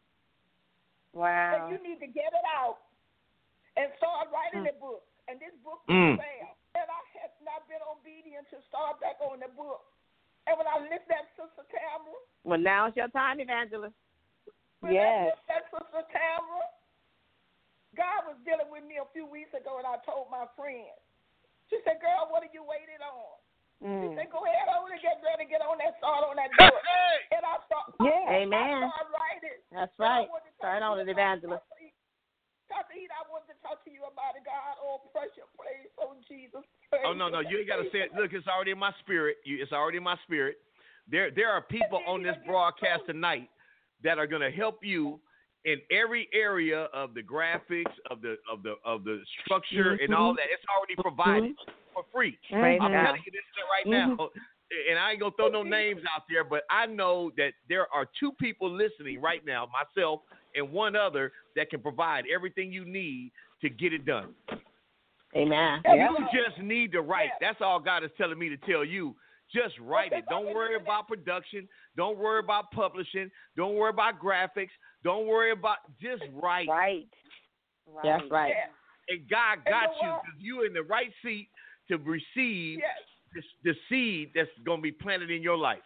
And you need to get it out and start writing the book. And this book will fail." And I have not been obedient to start back on the book. And when I lift that Sister Tamara. Well, now it's your time, Evangelist. When I lift that Sister Tamara, God was dealing with me a few weeks ago, and I told my friend. She said, "Girl, what are you waiting on?" She said, "Go ahead over and get ready to get on that, start on that book." And I started writing. That's right. Start on it, Evangelist. Dr. Eda, I wanted to talk to you about it, God. Oh, precious praise. Oh, Jesus. Oh, no. You ain't got to say it. Look, it's already in my spirit. It's already in my spirit. There are people on this broadcast tonight that are going to help you in every area of the graphics, of the structure, and all that. It's already provided for free. I'm telling you this right now. And I ain't going to throw no names out there, but I know that there are 2 people listening right now, myself and one other, that can provide everything you need to get it done. Amen. You just need to write. That's all God is telling me to tell you. Just write it. Don't worry about production. Don't worry about publishing. Don't worry about graphics. Don't worry about, just write. Right. That's right. And God got you, because you're in the right seat to receive the seed that's going to be planted in your life.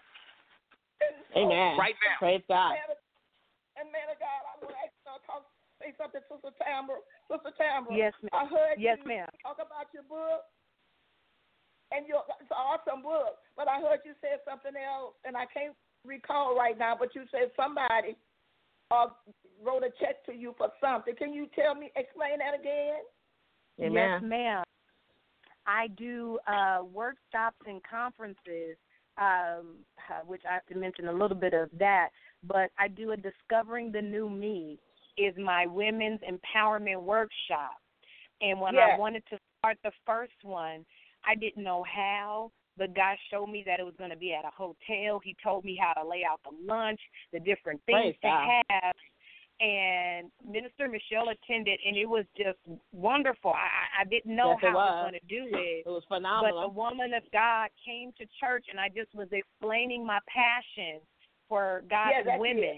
Amen. Right now. Praise God. And man of God, I want to say something to Sister Tamara. Sister Tamara. Yes, ma'am. I heard you ma'am. talk about your book, and it's an awesome book. But I heard you say something else, and I can't recall right now, but you said somebody wrote a check to you for something. Can you explain that again? Amen. Yes, ma'am. I do workshops and conferences, which I have to mention a little bit of that, but I do a Discovering the New Me is my women's empowerment workshop. And when I wanted to start the first one, I didn't know how, but God showed me that it was going to be at a hotel. He told me how to lay out the lunch, the different things to have. And Minister Michelle attended, and it was just wonderful. I didn't know how I was going to do it. It was phenomenal. But the woman of God came to church, and I just was explaining my passion for God's women.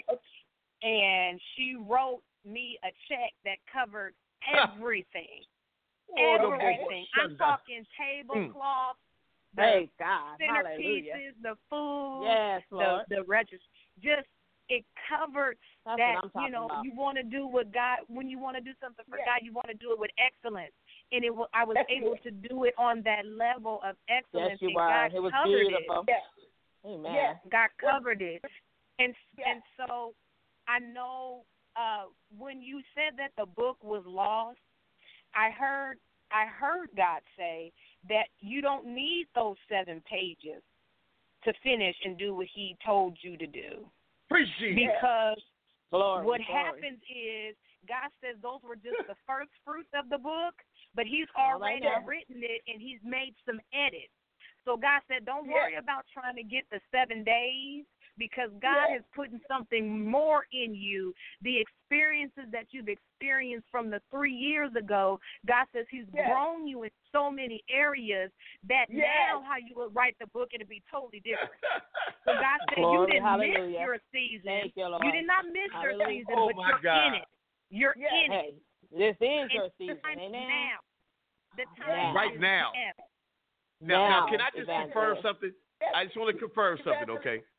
And she wrote me a check that covered everything. Everything. I'm talking tablecloth, praise God, centerpieces, the food, the register. Just it covered that, about. You want to do what God, when you want to do something for God, you want to do it with excellence. And I was able to do it on that level of excellence. Yes, you and were. God it was covered beautiful. It. Amen. Yes, God covered it. And so I know when you said that the book was lost, I heard God say that you don't need those 7 pages to finish and do what He told you to do. Because what happens is God says those were just the first fruits of the book, but He's already written it and He's made some edits. So God said, don't worry about trying to get the 7 days, because God is putting something more in you. The experiences that you've experienced from the 3 years ago, God says He's grown you in so many areas that now how you would write the book, it'll be totally different. So God said you didn't miss your season. Thank you, Lord. You did not miss your season, but you're in it. You're in it. This is your season. Amen. Now. The time right now. Now, can I just confirm something? I just want to confirm something, okay?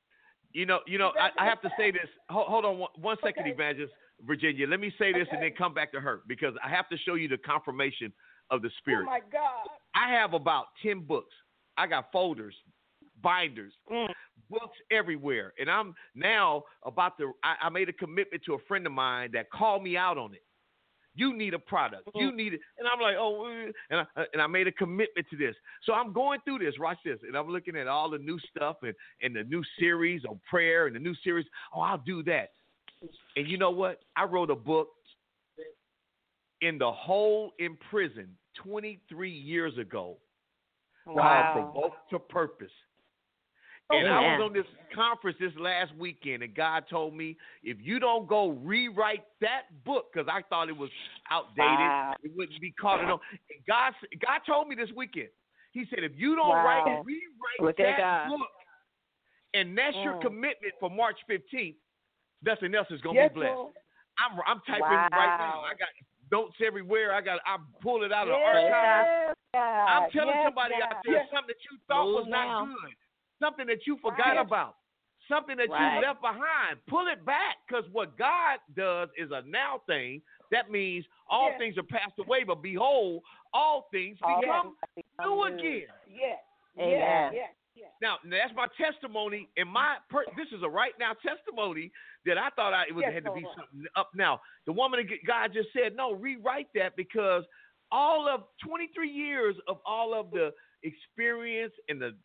I have to say this. Hold on one second, Evangelist Virginia. Let me say this and then come back to her because I have to show you the confirmation of the Spirit. Oh, my God. I have about 10 books. I got folders, binders, books everywhere. And I'm now I made a commitment to a friend of mine that called me out on it. You need a product. You need it. And I'm like, and I made a commitment to this. So I'm going through this. Watch this. And I'm looking at all the new stuff and the new series on prayer and the new series. Oh, I'll do that. And you know what? I wrote a book in the hole in prison 23 years ago called Provoke to Purpose. And I was on this conference this last weekend, and God told me, if you don't go rewrite that book, because I thought it was outdated, it wouldn't be caught on. And God told me this weekend, He said, if you don't rewrite that book, and that's your commitment for March 15th, nothing else is going to be blessed. Lord. I'm typing right now. I got notes everywhere. I pull it out of the archive. I'm telling somebody out there something that you thought was not good. Something that you forgot about, something that you left behind. Pull it back, because what God does is a now thing. That means all things are passed away, but behold, all things become new again. Yes. Amen. Yes. Now, that's my testimony. And this is a right now testimony that I thought it had to be something up now. The woman of God just said, no, rewrite that, because all of 23 years of all of the experience and the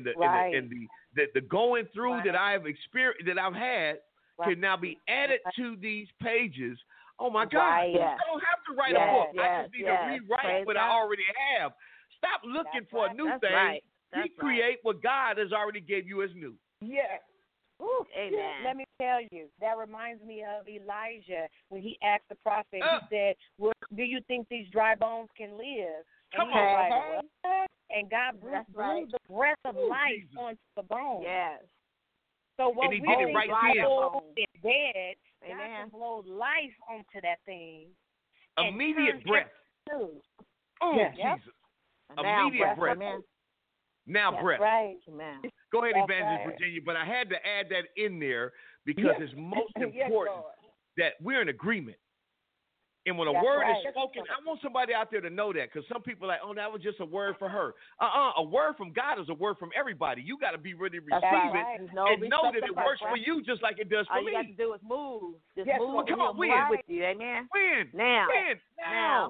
going through that I've experienced, that I've had, can now be added to these pages. Oh my God! I don't have to write a book. I just need to rewrite what I already have. Stop looking for a new thing. Recreate what God has already gave you as new. Yes. Ooh, amen. Let me tell you, that reminds me of Elijah when he asked the prophet. He said, well, "Do you think these dry bones can live?" And Come on. like, what? And God blew the breath of life onto the bones. Yes. So what he we did it right is dead, God can blow life onto that thing. Immediate breath. Oh, Jesus. Immediate breath. Amen. Now breath. Right. Amen. Go ahead, Evangelist Virginia. But I had to add that in there because it's most important that we're in agreement. And when a word is spoken, I want somebody out there to know that, because some people are like, oh, that was just a word for her. A word from God is a word from everybody. You got to be ready to receive it and know that it works for you just like it does for me. All you got to do is move. Just move. Come on, win. With you. Amen. Win. Now. Win. Now.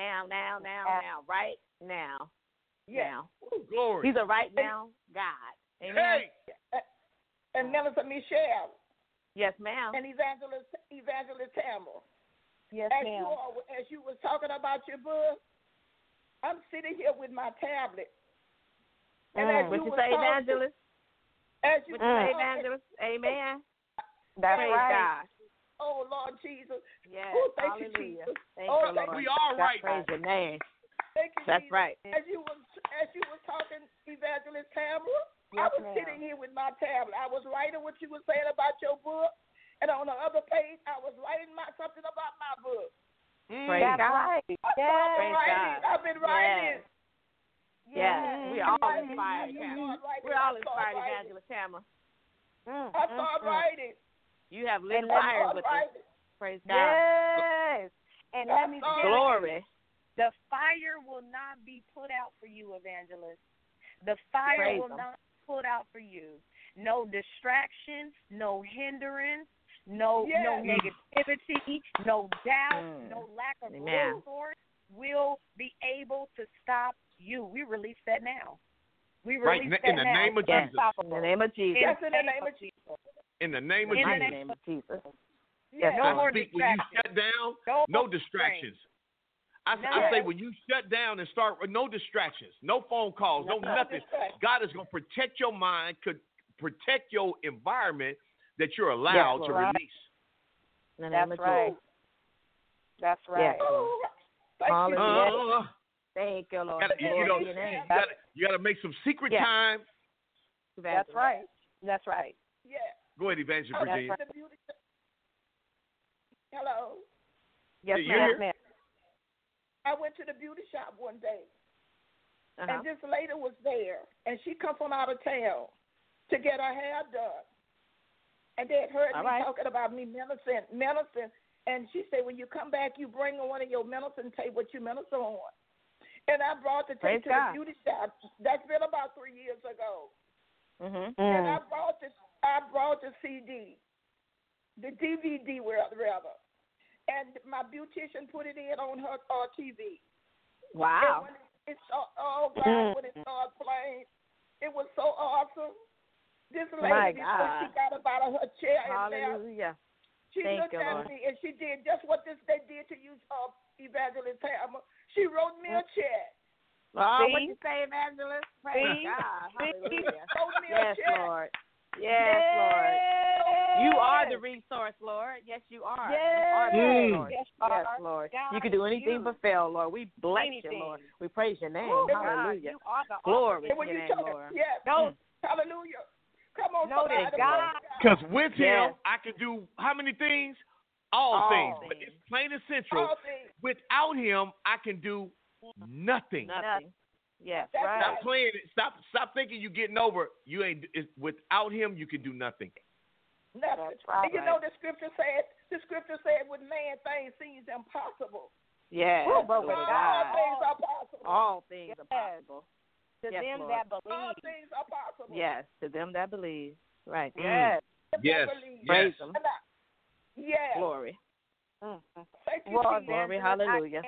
Right now. Yes. Now. Ooh, glory. He's a right now God. Amen. Hey. And Minister Michelle. Yes, ma'am. And Evangelist Tamara. Yes, ma'am. As you was talking about your book, I'm sitting here with my tablet. And as what you say, talking, Evangelist? As you say, Evangelist? Amen. That's Praise right. God. Oh, Lord Jesus. Yes. Oh, thank Hallelujah. you, Jesus. Thank you, Lord. We all right. Praise your name. Thank you, That's Jesus. right. As you was talking, Evangelist Tamara, I was sitting here with my tablet. I was writing what you were saying about your book. And on the other page, I was writing something about my book. Praise God. Right. Yes. I've been writing. Yes. We're all inspired. We're all inspired, Evangelist Tamara. I started writing. You have lit fires with us. Praise God. Yes. And let me tell glory. You, the fire will not be put out for you, Evangelist. The fire will not be put out for you. No distractions, no hindrance. No negativity, no doubt, no lack of resource will be able to stop you. We release that now. We release that in the name of Jesus. In the name of Jesus. Yes, in the name of Jesus. In the name of Jesus. In the name of Jesus. Yes, no more speak when you distractions. shut down, no distractions. I say when you shut down and start, no distractions, no phone calls, no nothing. God is going to protect your mind, could protect your environment that you're allowed to release. That's right. That's right. Hallelujah. Thank you, Lord. You got to make some secret time. That's right. That's right. Yeah. Go ahead, Evangelist Virginia. Hello. Yes, ma'am. I went to the beauty shop one day, and this lady was there, and she come from out of town to get her hair done. And they had heard All me right. talking about me ministering. And she said, when you come back, you bring on one of your ministering tape what you minister on. And I brought the tape to the beauty shop. That's been about 3 years ago. Mm-hmm. And I brought the CD, the DVD rather. And my beautician put it in on her TV. Wow. And when when it started playing, it was so awesome. This lady, when she got up out of her chair and Hallelujah. she looked at me and she did just what they did to you, Evangelist Hammer. She wrote me a check. Oh, what you say, Evangelist? Praise God. Hallelujah. Yes, Lord. Yes, Lord. You are the resource, Lord. Yes, you are. Yes. You are the resource. Yes, Lord. God, you can do anything but fail, Lord. We bless you, Lord. We praise your name. Hallelujah. Glory to your name, Lord. Yes. Hallelujah. Come on, God. Because with him, I can do how many things? All things. But it's plain and central. Without him, I can do nothing. Nothing. Yes, That's right. Stop playing it. Stop thinking you're getting over. You ain't. Without him, you can do nothing. Nothing. Right. And you know the scripture said, with man things seems impossible. Yes. But with God, all things are possible. All things are possible. To Yes, them Lord. that believe. All things are possible. Yes, to them that believe. Right. Yes. Yes. Praise him. Yes. Glory. Thank you, Well, Jesus. Glory. Hallelujah.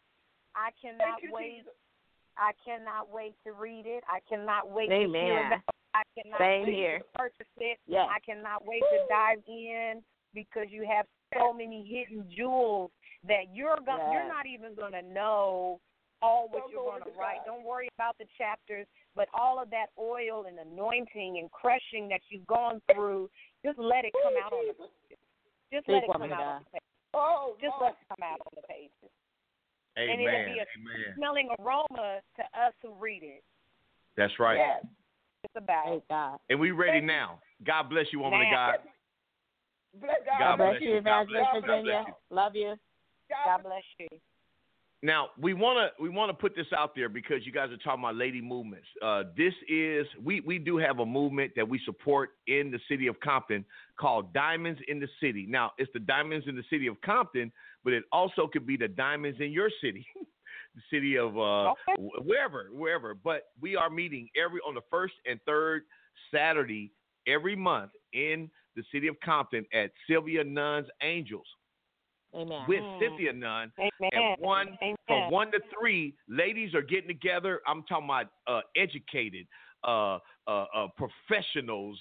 I cannot Thank you, wait. Jesus. I cannot wait to read it. I cannot wait to Amen. hear it. I cannot Same wait here. to purchase it. Yes. I cannot wait to dive in because you have so many hidden jewels that you're not even gonna know all what you're gonna write. Don't worry about the chapters, but all of that oil and anointing and crushing that you've gone through, just let it come out on the pages. Just let it come out on the pages. Just let it come out on the pages. Amen. And it'll be a smelling aroma to us who read it. That's right. Yes. It's about. Praise God. And we ready now. God bless you, woman of God. Bless God. God bless bless you, you. God Evangelist bless you. God Virginia. bless you. Love you. God bless you. Now we wanna put this out there because you guys are talking about lady movements. This is we do have a movement that we support in the city of Compton called Diamonds in the City. Now it's the Diamonds in the City of Compton, but it also could be the Diamonds in your city, the city of wherever. But we are meeting on the first and third Saturday every month in the city of Compton at Sylvia Nunn's Angels. Amen. With Cynthia Nunn. Amen. And from 1 to 3, ladies are getting together. I'm talking about educated, professionals,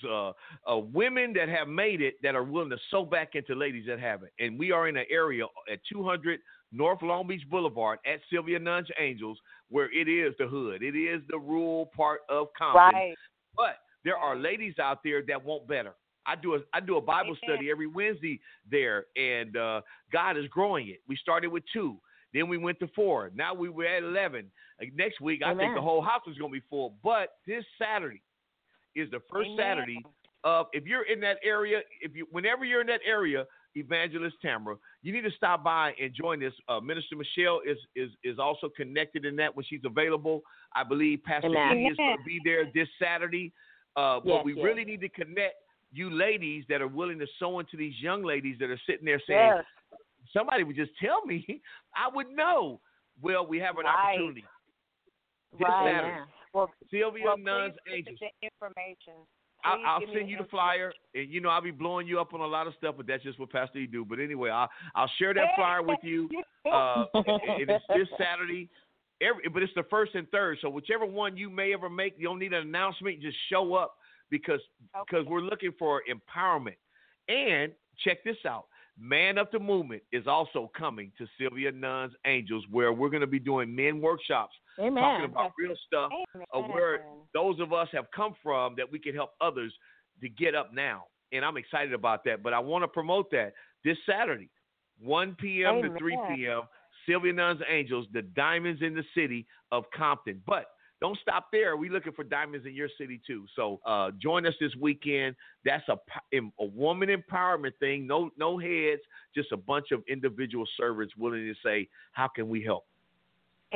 women that have made it that are willing to sew back into ladies that haven't. And we are in an area at 200 North Long Beach Boulevard at Sylvia Nunn's Angels, where it is the hood. It is the rural part of Compton. Right. But there are ladies out there that want better. I do a Bible study every Wednesday there, and God is growing it. We started with 2, then we went to 4. Now we're at 11. Next week, I think the whole house is going to be full. But this Saturday is the first Saturday of. If you're in that area, whenever you're in that area, Evangelist Tamara, you need to stop by and join this. Minister Michelle is also connected in that when she's available. I believe Pastor E is going to be there this Saturday. But we really need to connect you ladies that are willing to sew into these young ladies that are sitting there saying, somebody would just tell me, I would know. Well, we have an opportunity. This Saturday. Well, Sylvia Nunn's Angels. Information. I'll send you the flyer, and I'll be blowing you up on a lot of stuff, but that's just what Pastor E do. But anyway, I'll share that flyer with you. And it's this Saturday. But it's the first and third, so whichever one you may ever make, you don't need an announcement. Just show up. Because we're looking for empowerment. And check this out. Man Up the Movement is also coming to Sylvia Nunn's Angels, where we're going to be doing men workshops, talking about real stuff of where those of us have come from that we can help others to get up now. And I'm excited about that. But I want to promote that this Saturday, 1 p.m. to 3 p.m., Sylvia Nunn's Angels, the Diamonds in the City of Compton. But don't stop there. We're looking for diamonds in your city, too. So join us this weekend. That's a woman empowerment thing. No heads, just a bunch of individual servants willing to say, how can we help?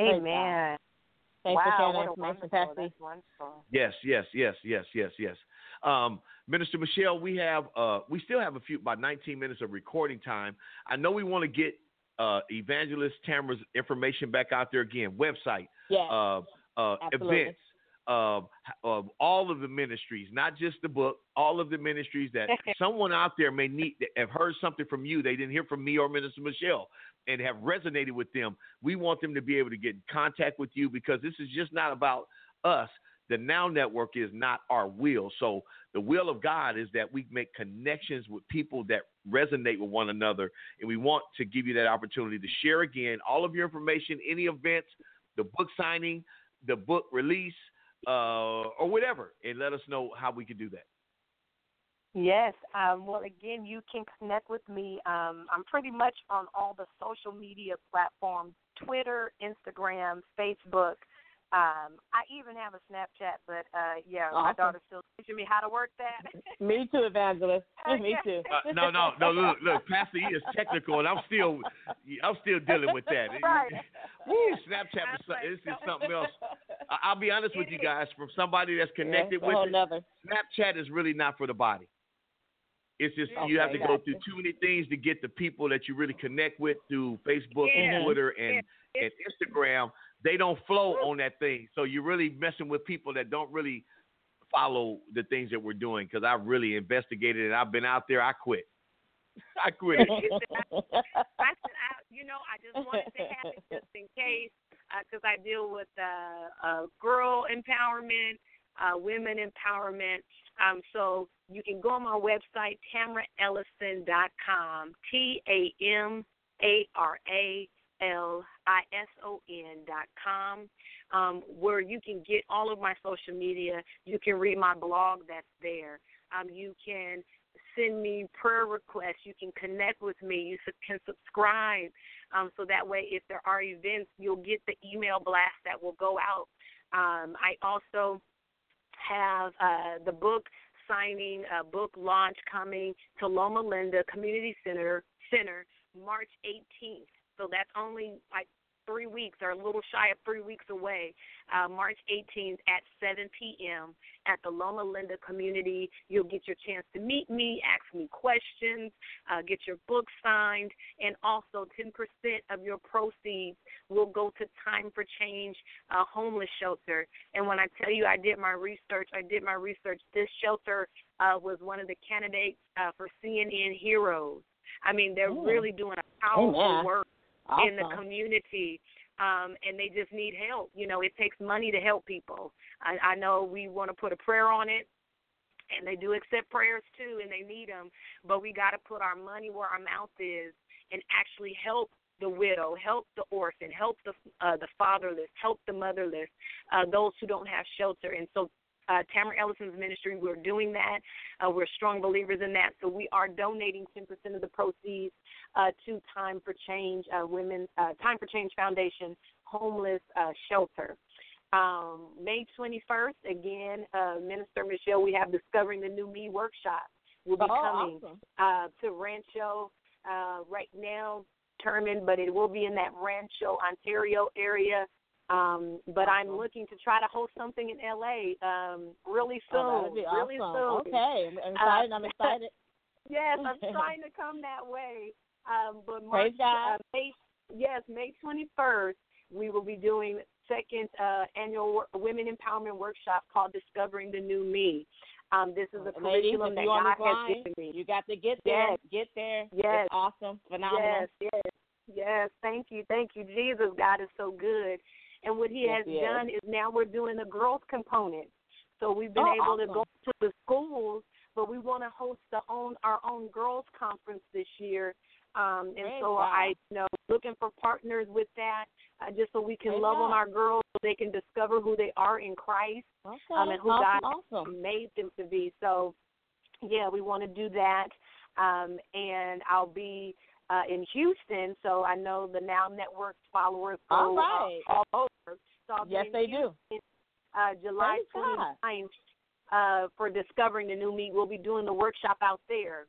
Amen. Thanks for sharing that information, Pastor. Wonderful. Yes. Minister Michelle, we still have about 19 minutes of recording time. I know we want to get Evangelist Tamara's information back out there again. Website, events, all of the ministries, not just the book, all of the ministries that someone out there may need, that have heard something from you they didn't hear from me or Minister Michelle and have resonated with them. We want them to be able to get in contact with you, because this is just not about us. The Now Network is not our will. So the will of God is that we make connections with people that resonate with one another. And we want to give you that opportunity to share again all of your information, any events, the book signing, the book release, or whatever, and let us know how we can do that. Yes. Well, again, you can connect with me. I'm pretty much on all the social media platforms, Twitter, Instagram, Facebook. I even have a Snapchat, but awesome. My daughter's still teaching me how to work that. Me too, Evangelist. Me too. No. Look, Pastor E is technical, and I'm still dealing with that. Right. Snapchat is something else. I'll be honest with you guys. From somebody that's connected with it, Snapchat is really not for the body. It's just you have to go through too many things to get the people that you really connect with through Facebook and Twitter and Instagram. They don't flow on that thing. So you're really messing with people that don't really follow the things that we're doing, because I really investigated it. I've been out there. I quit. I quit. I just wanted to have it just in case, because I deal with girl empowerment, women empowerment. So you can go on my website, TamaraEllison.com, TamaraEllison.com, where you can get all of my social media. You can read my blog that's there. You can send me prayer requests. You can connect with me. You can subscribe, so that way if there are events, you'll get the email blast that will go out. I also have the book signing, book launch coming to Loma Linda Community Center March 18th. So that's only like 3 weeks, or a little shy of 3 weeks away. March 18th at 7 p.m. at the Loma Linda community. You'll get your chance to meet me, ask me questions, get your book signed, and also 10% of your proceeds will go to Time for Change homeless shelter. And when I tell you I did my research. This shelter was one of the candidates for CNN Heroes. I mean, they're really doing a powerful work in the community, and they just need help. You know, it takes money to help people. I know we want to put a prayer on it, and they do accept prayers too, and they need them, but we got to put our money where our mouth is and actually help the widow, help the orphan, help the fatherless, help the motherless, those who don't have shelter. And so Tamara Ellison's ministry, we're doing that. We're strong believers in that. So we are donating 10% of the proceeds to Time for Change, Time for Change Foundation Homeless Shelter. May 21st, again, Minister Michelle, we have Discovering the New Me workshop. Will be coming to Rancho right now, determined, but it will be in that Rancho, Ontario area. But I'm looking to try to host something in L.A. Really soon. That would be really awesome. soon. Okay, I'm excited. Yes, I'm trying to come that way. But Praise God. May 21st, we will be doing second annual Women Empowerment Workshop called Discovering the New Me. This is a curriculum that God has given me. You got to get there. Get there. Yes. It's awesome. Phenomenal. Yes. Thank you, Jesus. God is so good. And what He has done is now we're doing the growth component. So we've been able to go to the schools, but we want to host our own girls conference this year. And so I looking for partners with that, just so we can love on our girls, so they can discover who they are in Christ, and who God made them to be. So, we want to do that. And I'll be in Houston, so I know the Now Network followers go all over. So I'll be in Houston, July 29th for Discovering the New Me. We'll be doing the workshop out there.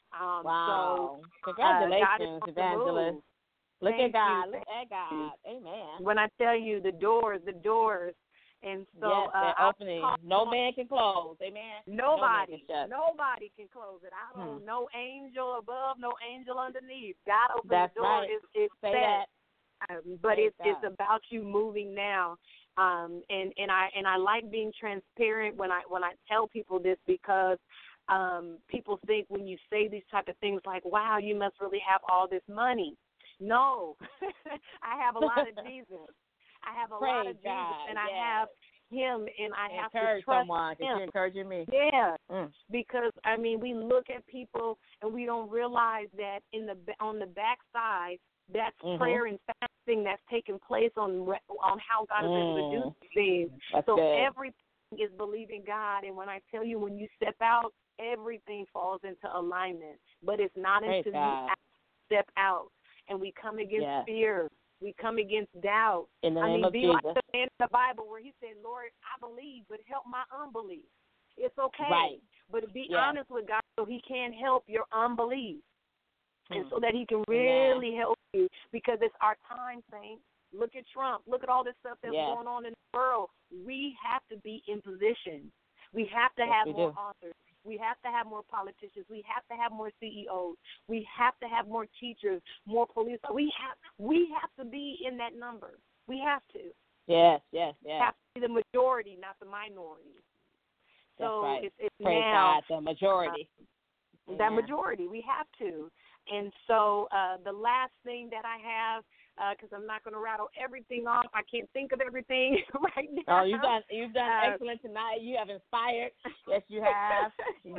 So, congratulations, Evangelist. Look at God. Look at God. Amen. When I tell you the doors, And so opening. No man can close. Amen. Nobody can close it. I don't no angel above, no angel underneath. God opens the door. Right. It's Say set. that. But it's about you moving now. And I like being transparent when I tell people this, because people think when you say these type of things like, wow, you must really have all this money. No. I have a lot of Jesus. I have a lot of Jesus, and I have him, and I have to trust someone, him. You're encouraging me. Yeah, because we look at people and we don't realize that on the backside, that's prayer and fasting that's taking place on how God is able to do things. That's so good. Everything is believing God, and when I tell you, when you step out, everything falls into alignment. But it's not until you step out, and we come against fear. We come against doubt. In the name of Jesus. Like the man in the Bible where he said, Lord, I believe, but help my unbelief. It's okay. Right. But be honest with God so he can help your unbelief. And so that he can really help you, because it's our time, saints. Look at Trump. Look at all this stuff that's going on in the world. We have to be in position. We have to have more authors. We have to have more politicians. We have to have more CEOs. We have to have more teachers, more police. We have to be in that number. We have to. Yes. We have to be the majority, not the minority. That's so right. it's Praise now God, the majority. That majority. We have to. And so the last thing that I have, because I'm not going to rattle everything off. I can't think of everything right now. Oh, you've done excellent tonight. You have inspired. Yes, you have.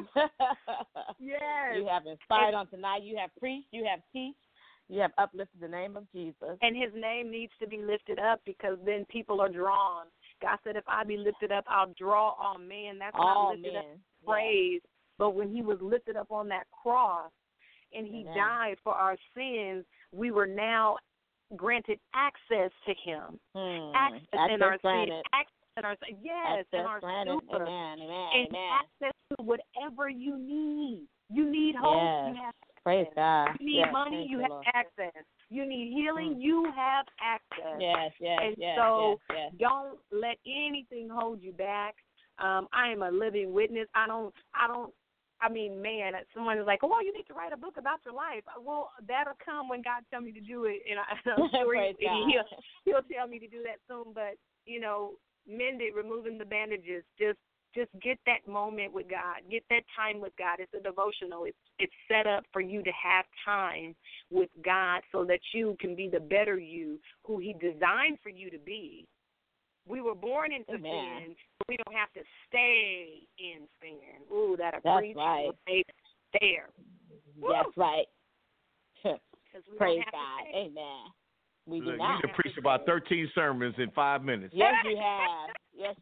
Yes. You have inspired on tonight. You have preached. You have teach. You have uplifted the name of Jesus. And his name needs to be lifted up, because then people are drawn. God said, if I be lifted up, I'll draw all men. That's not lifted up praise. But when he was lifted up on that cross and he died for our sins, we were now granted access to him. Access in our sins. Access in our sins. Yes, in our super. And access to whatever you need. You need hope. You have praise God. You need money, you have access. You need healing, you have access. Yes. Don't let anything hold you back. I am a living witness. Someone is like, well, you need to write a book about your life. Well, that'll come when God tells me to do it, and I'm sure he'll tell me to do that soon. But, mend it, removing the bandages, just get that moment with God. Get that time with God. It's a devotional. It's set up for you to have time with God so that you can be the better you who he designed for you to be. We were born into sin, but we don't have to stay in sin. Ooh, that's right. There. That's right. Praise God. Amen. We do not. You can preach about 13 sermons in 5 minutes. Yes, you have.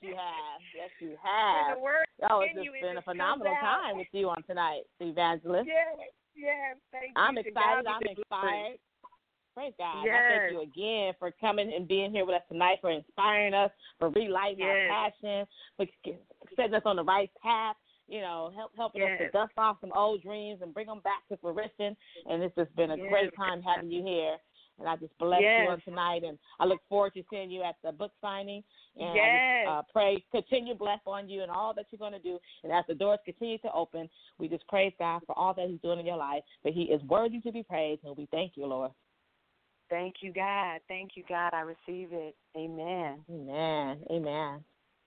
Oh, it's just been a phenomenal time with you on tonight, Evangelist. Yes. Thank you. I'm excited. I'm inspired. Praise God. Yes. I thank you again for coming and being here with us tonight, for inspiring us, for relighting our passion, for setting us on the right path, helping us to dust off some old dreams and bring them back to fruition. And it's just been a great time having you here. And I just bless you on tonight, and I look forward to seeing you at the book signing. And I just pray, continue bless on you and all that you're going to do. And as the doors continue to open, we just praise God for all that he's doing in your life. But he is worthy to be praised, and we thank you, Lord. Thank you, God. Thank you, God. I receive it. Amen. Amen.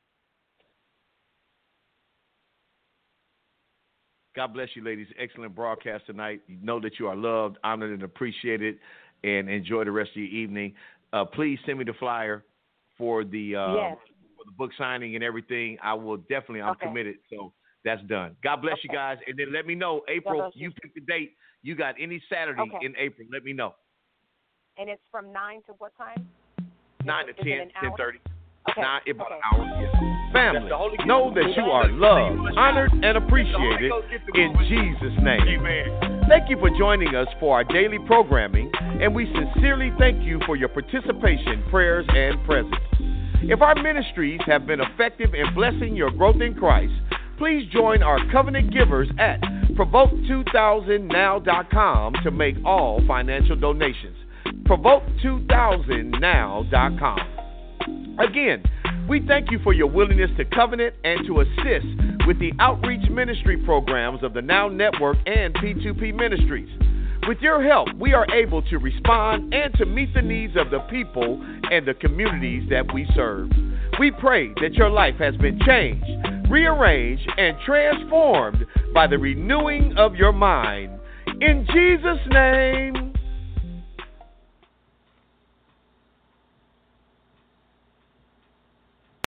God bless you, ladies. Excellent broadcast tonight. You know that you are loved, honored, and appreciated, and enjoy the rest of your evening. Please send me the flyer for the book signing and everything. I'm committed, so that's done. God bless you guys. And then let me know, April, you pick the date. You got any Saturday in April, let me know. And it's from 9 to what time? 9 to 10, 10:30. Okay. About an hour. Yes. Family, know that you are loved, honored, and appreciated in Jesus' name. Amen. Thank you for joining us for our daily programming, and we sincerely thank you for your participation, prayers, and presence. If our ministries have been effective in blessing your growth in Christ, please join our covenant givers at Provoke2000now.com to make all financial donations. Provoke2000now.com. Again, We thank you for your willingness to covenant and to assist with the outreach ministry programs of the Now Network and P2P Ministries. With your help, we are able to respond and to meet the needs of the people and the communities that we serve. We pray that your life has been changed, rearranged, and transformed by the renewing of your mind. In Jesus' name.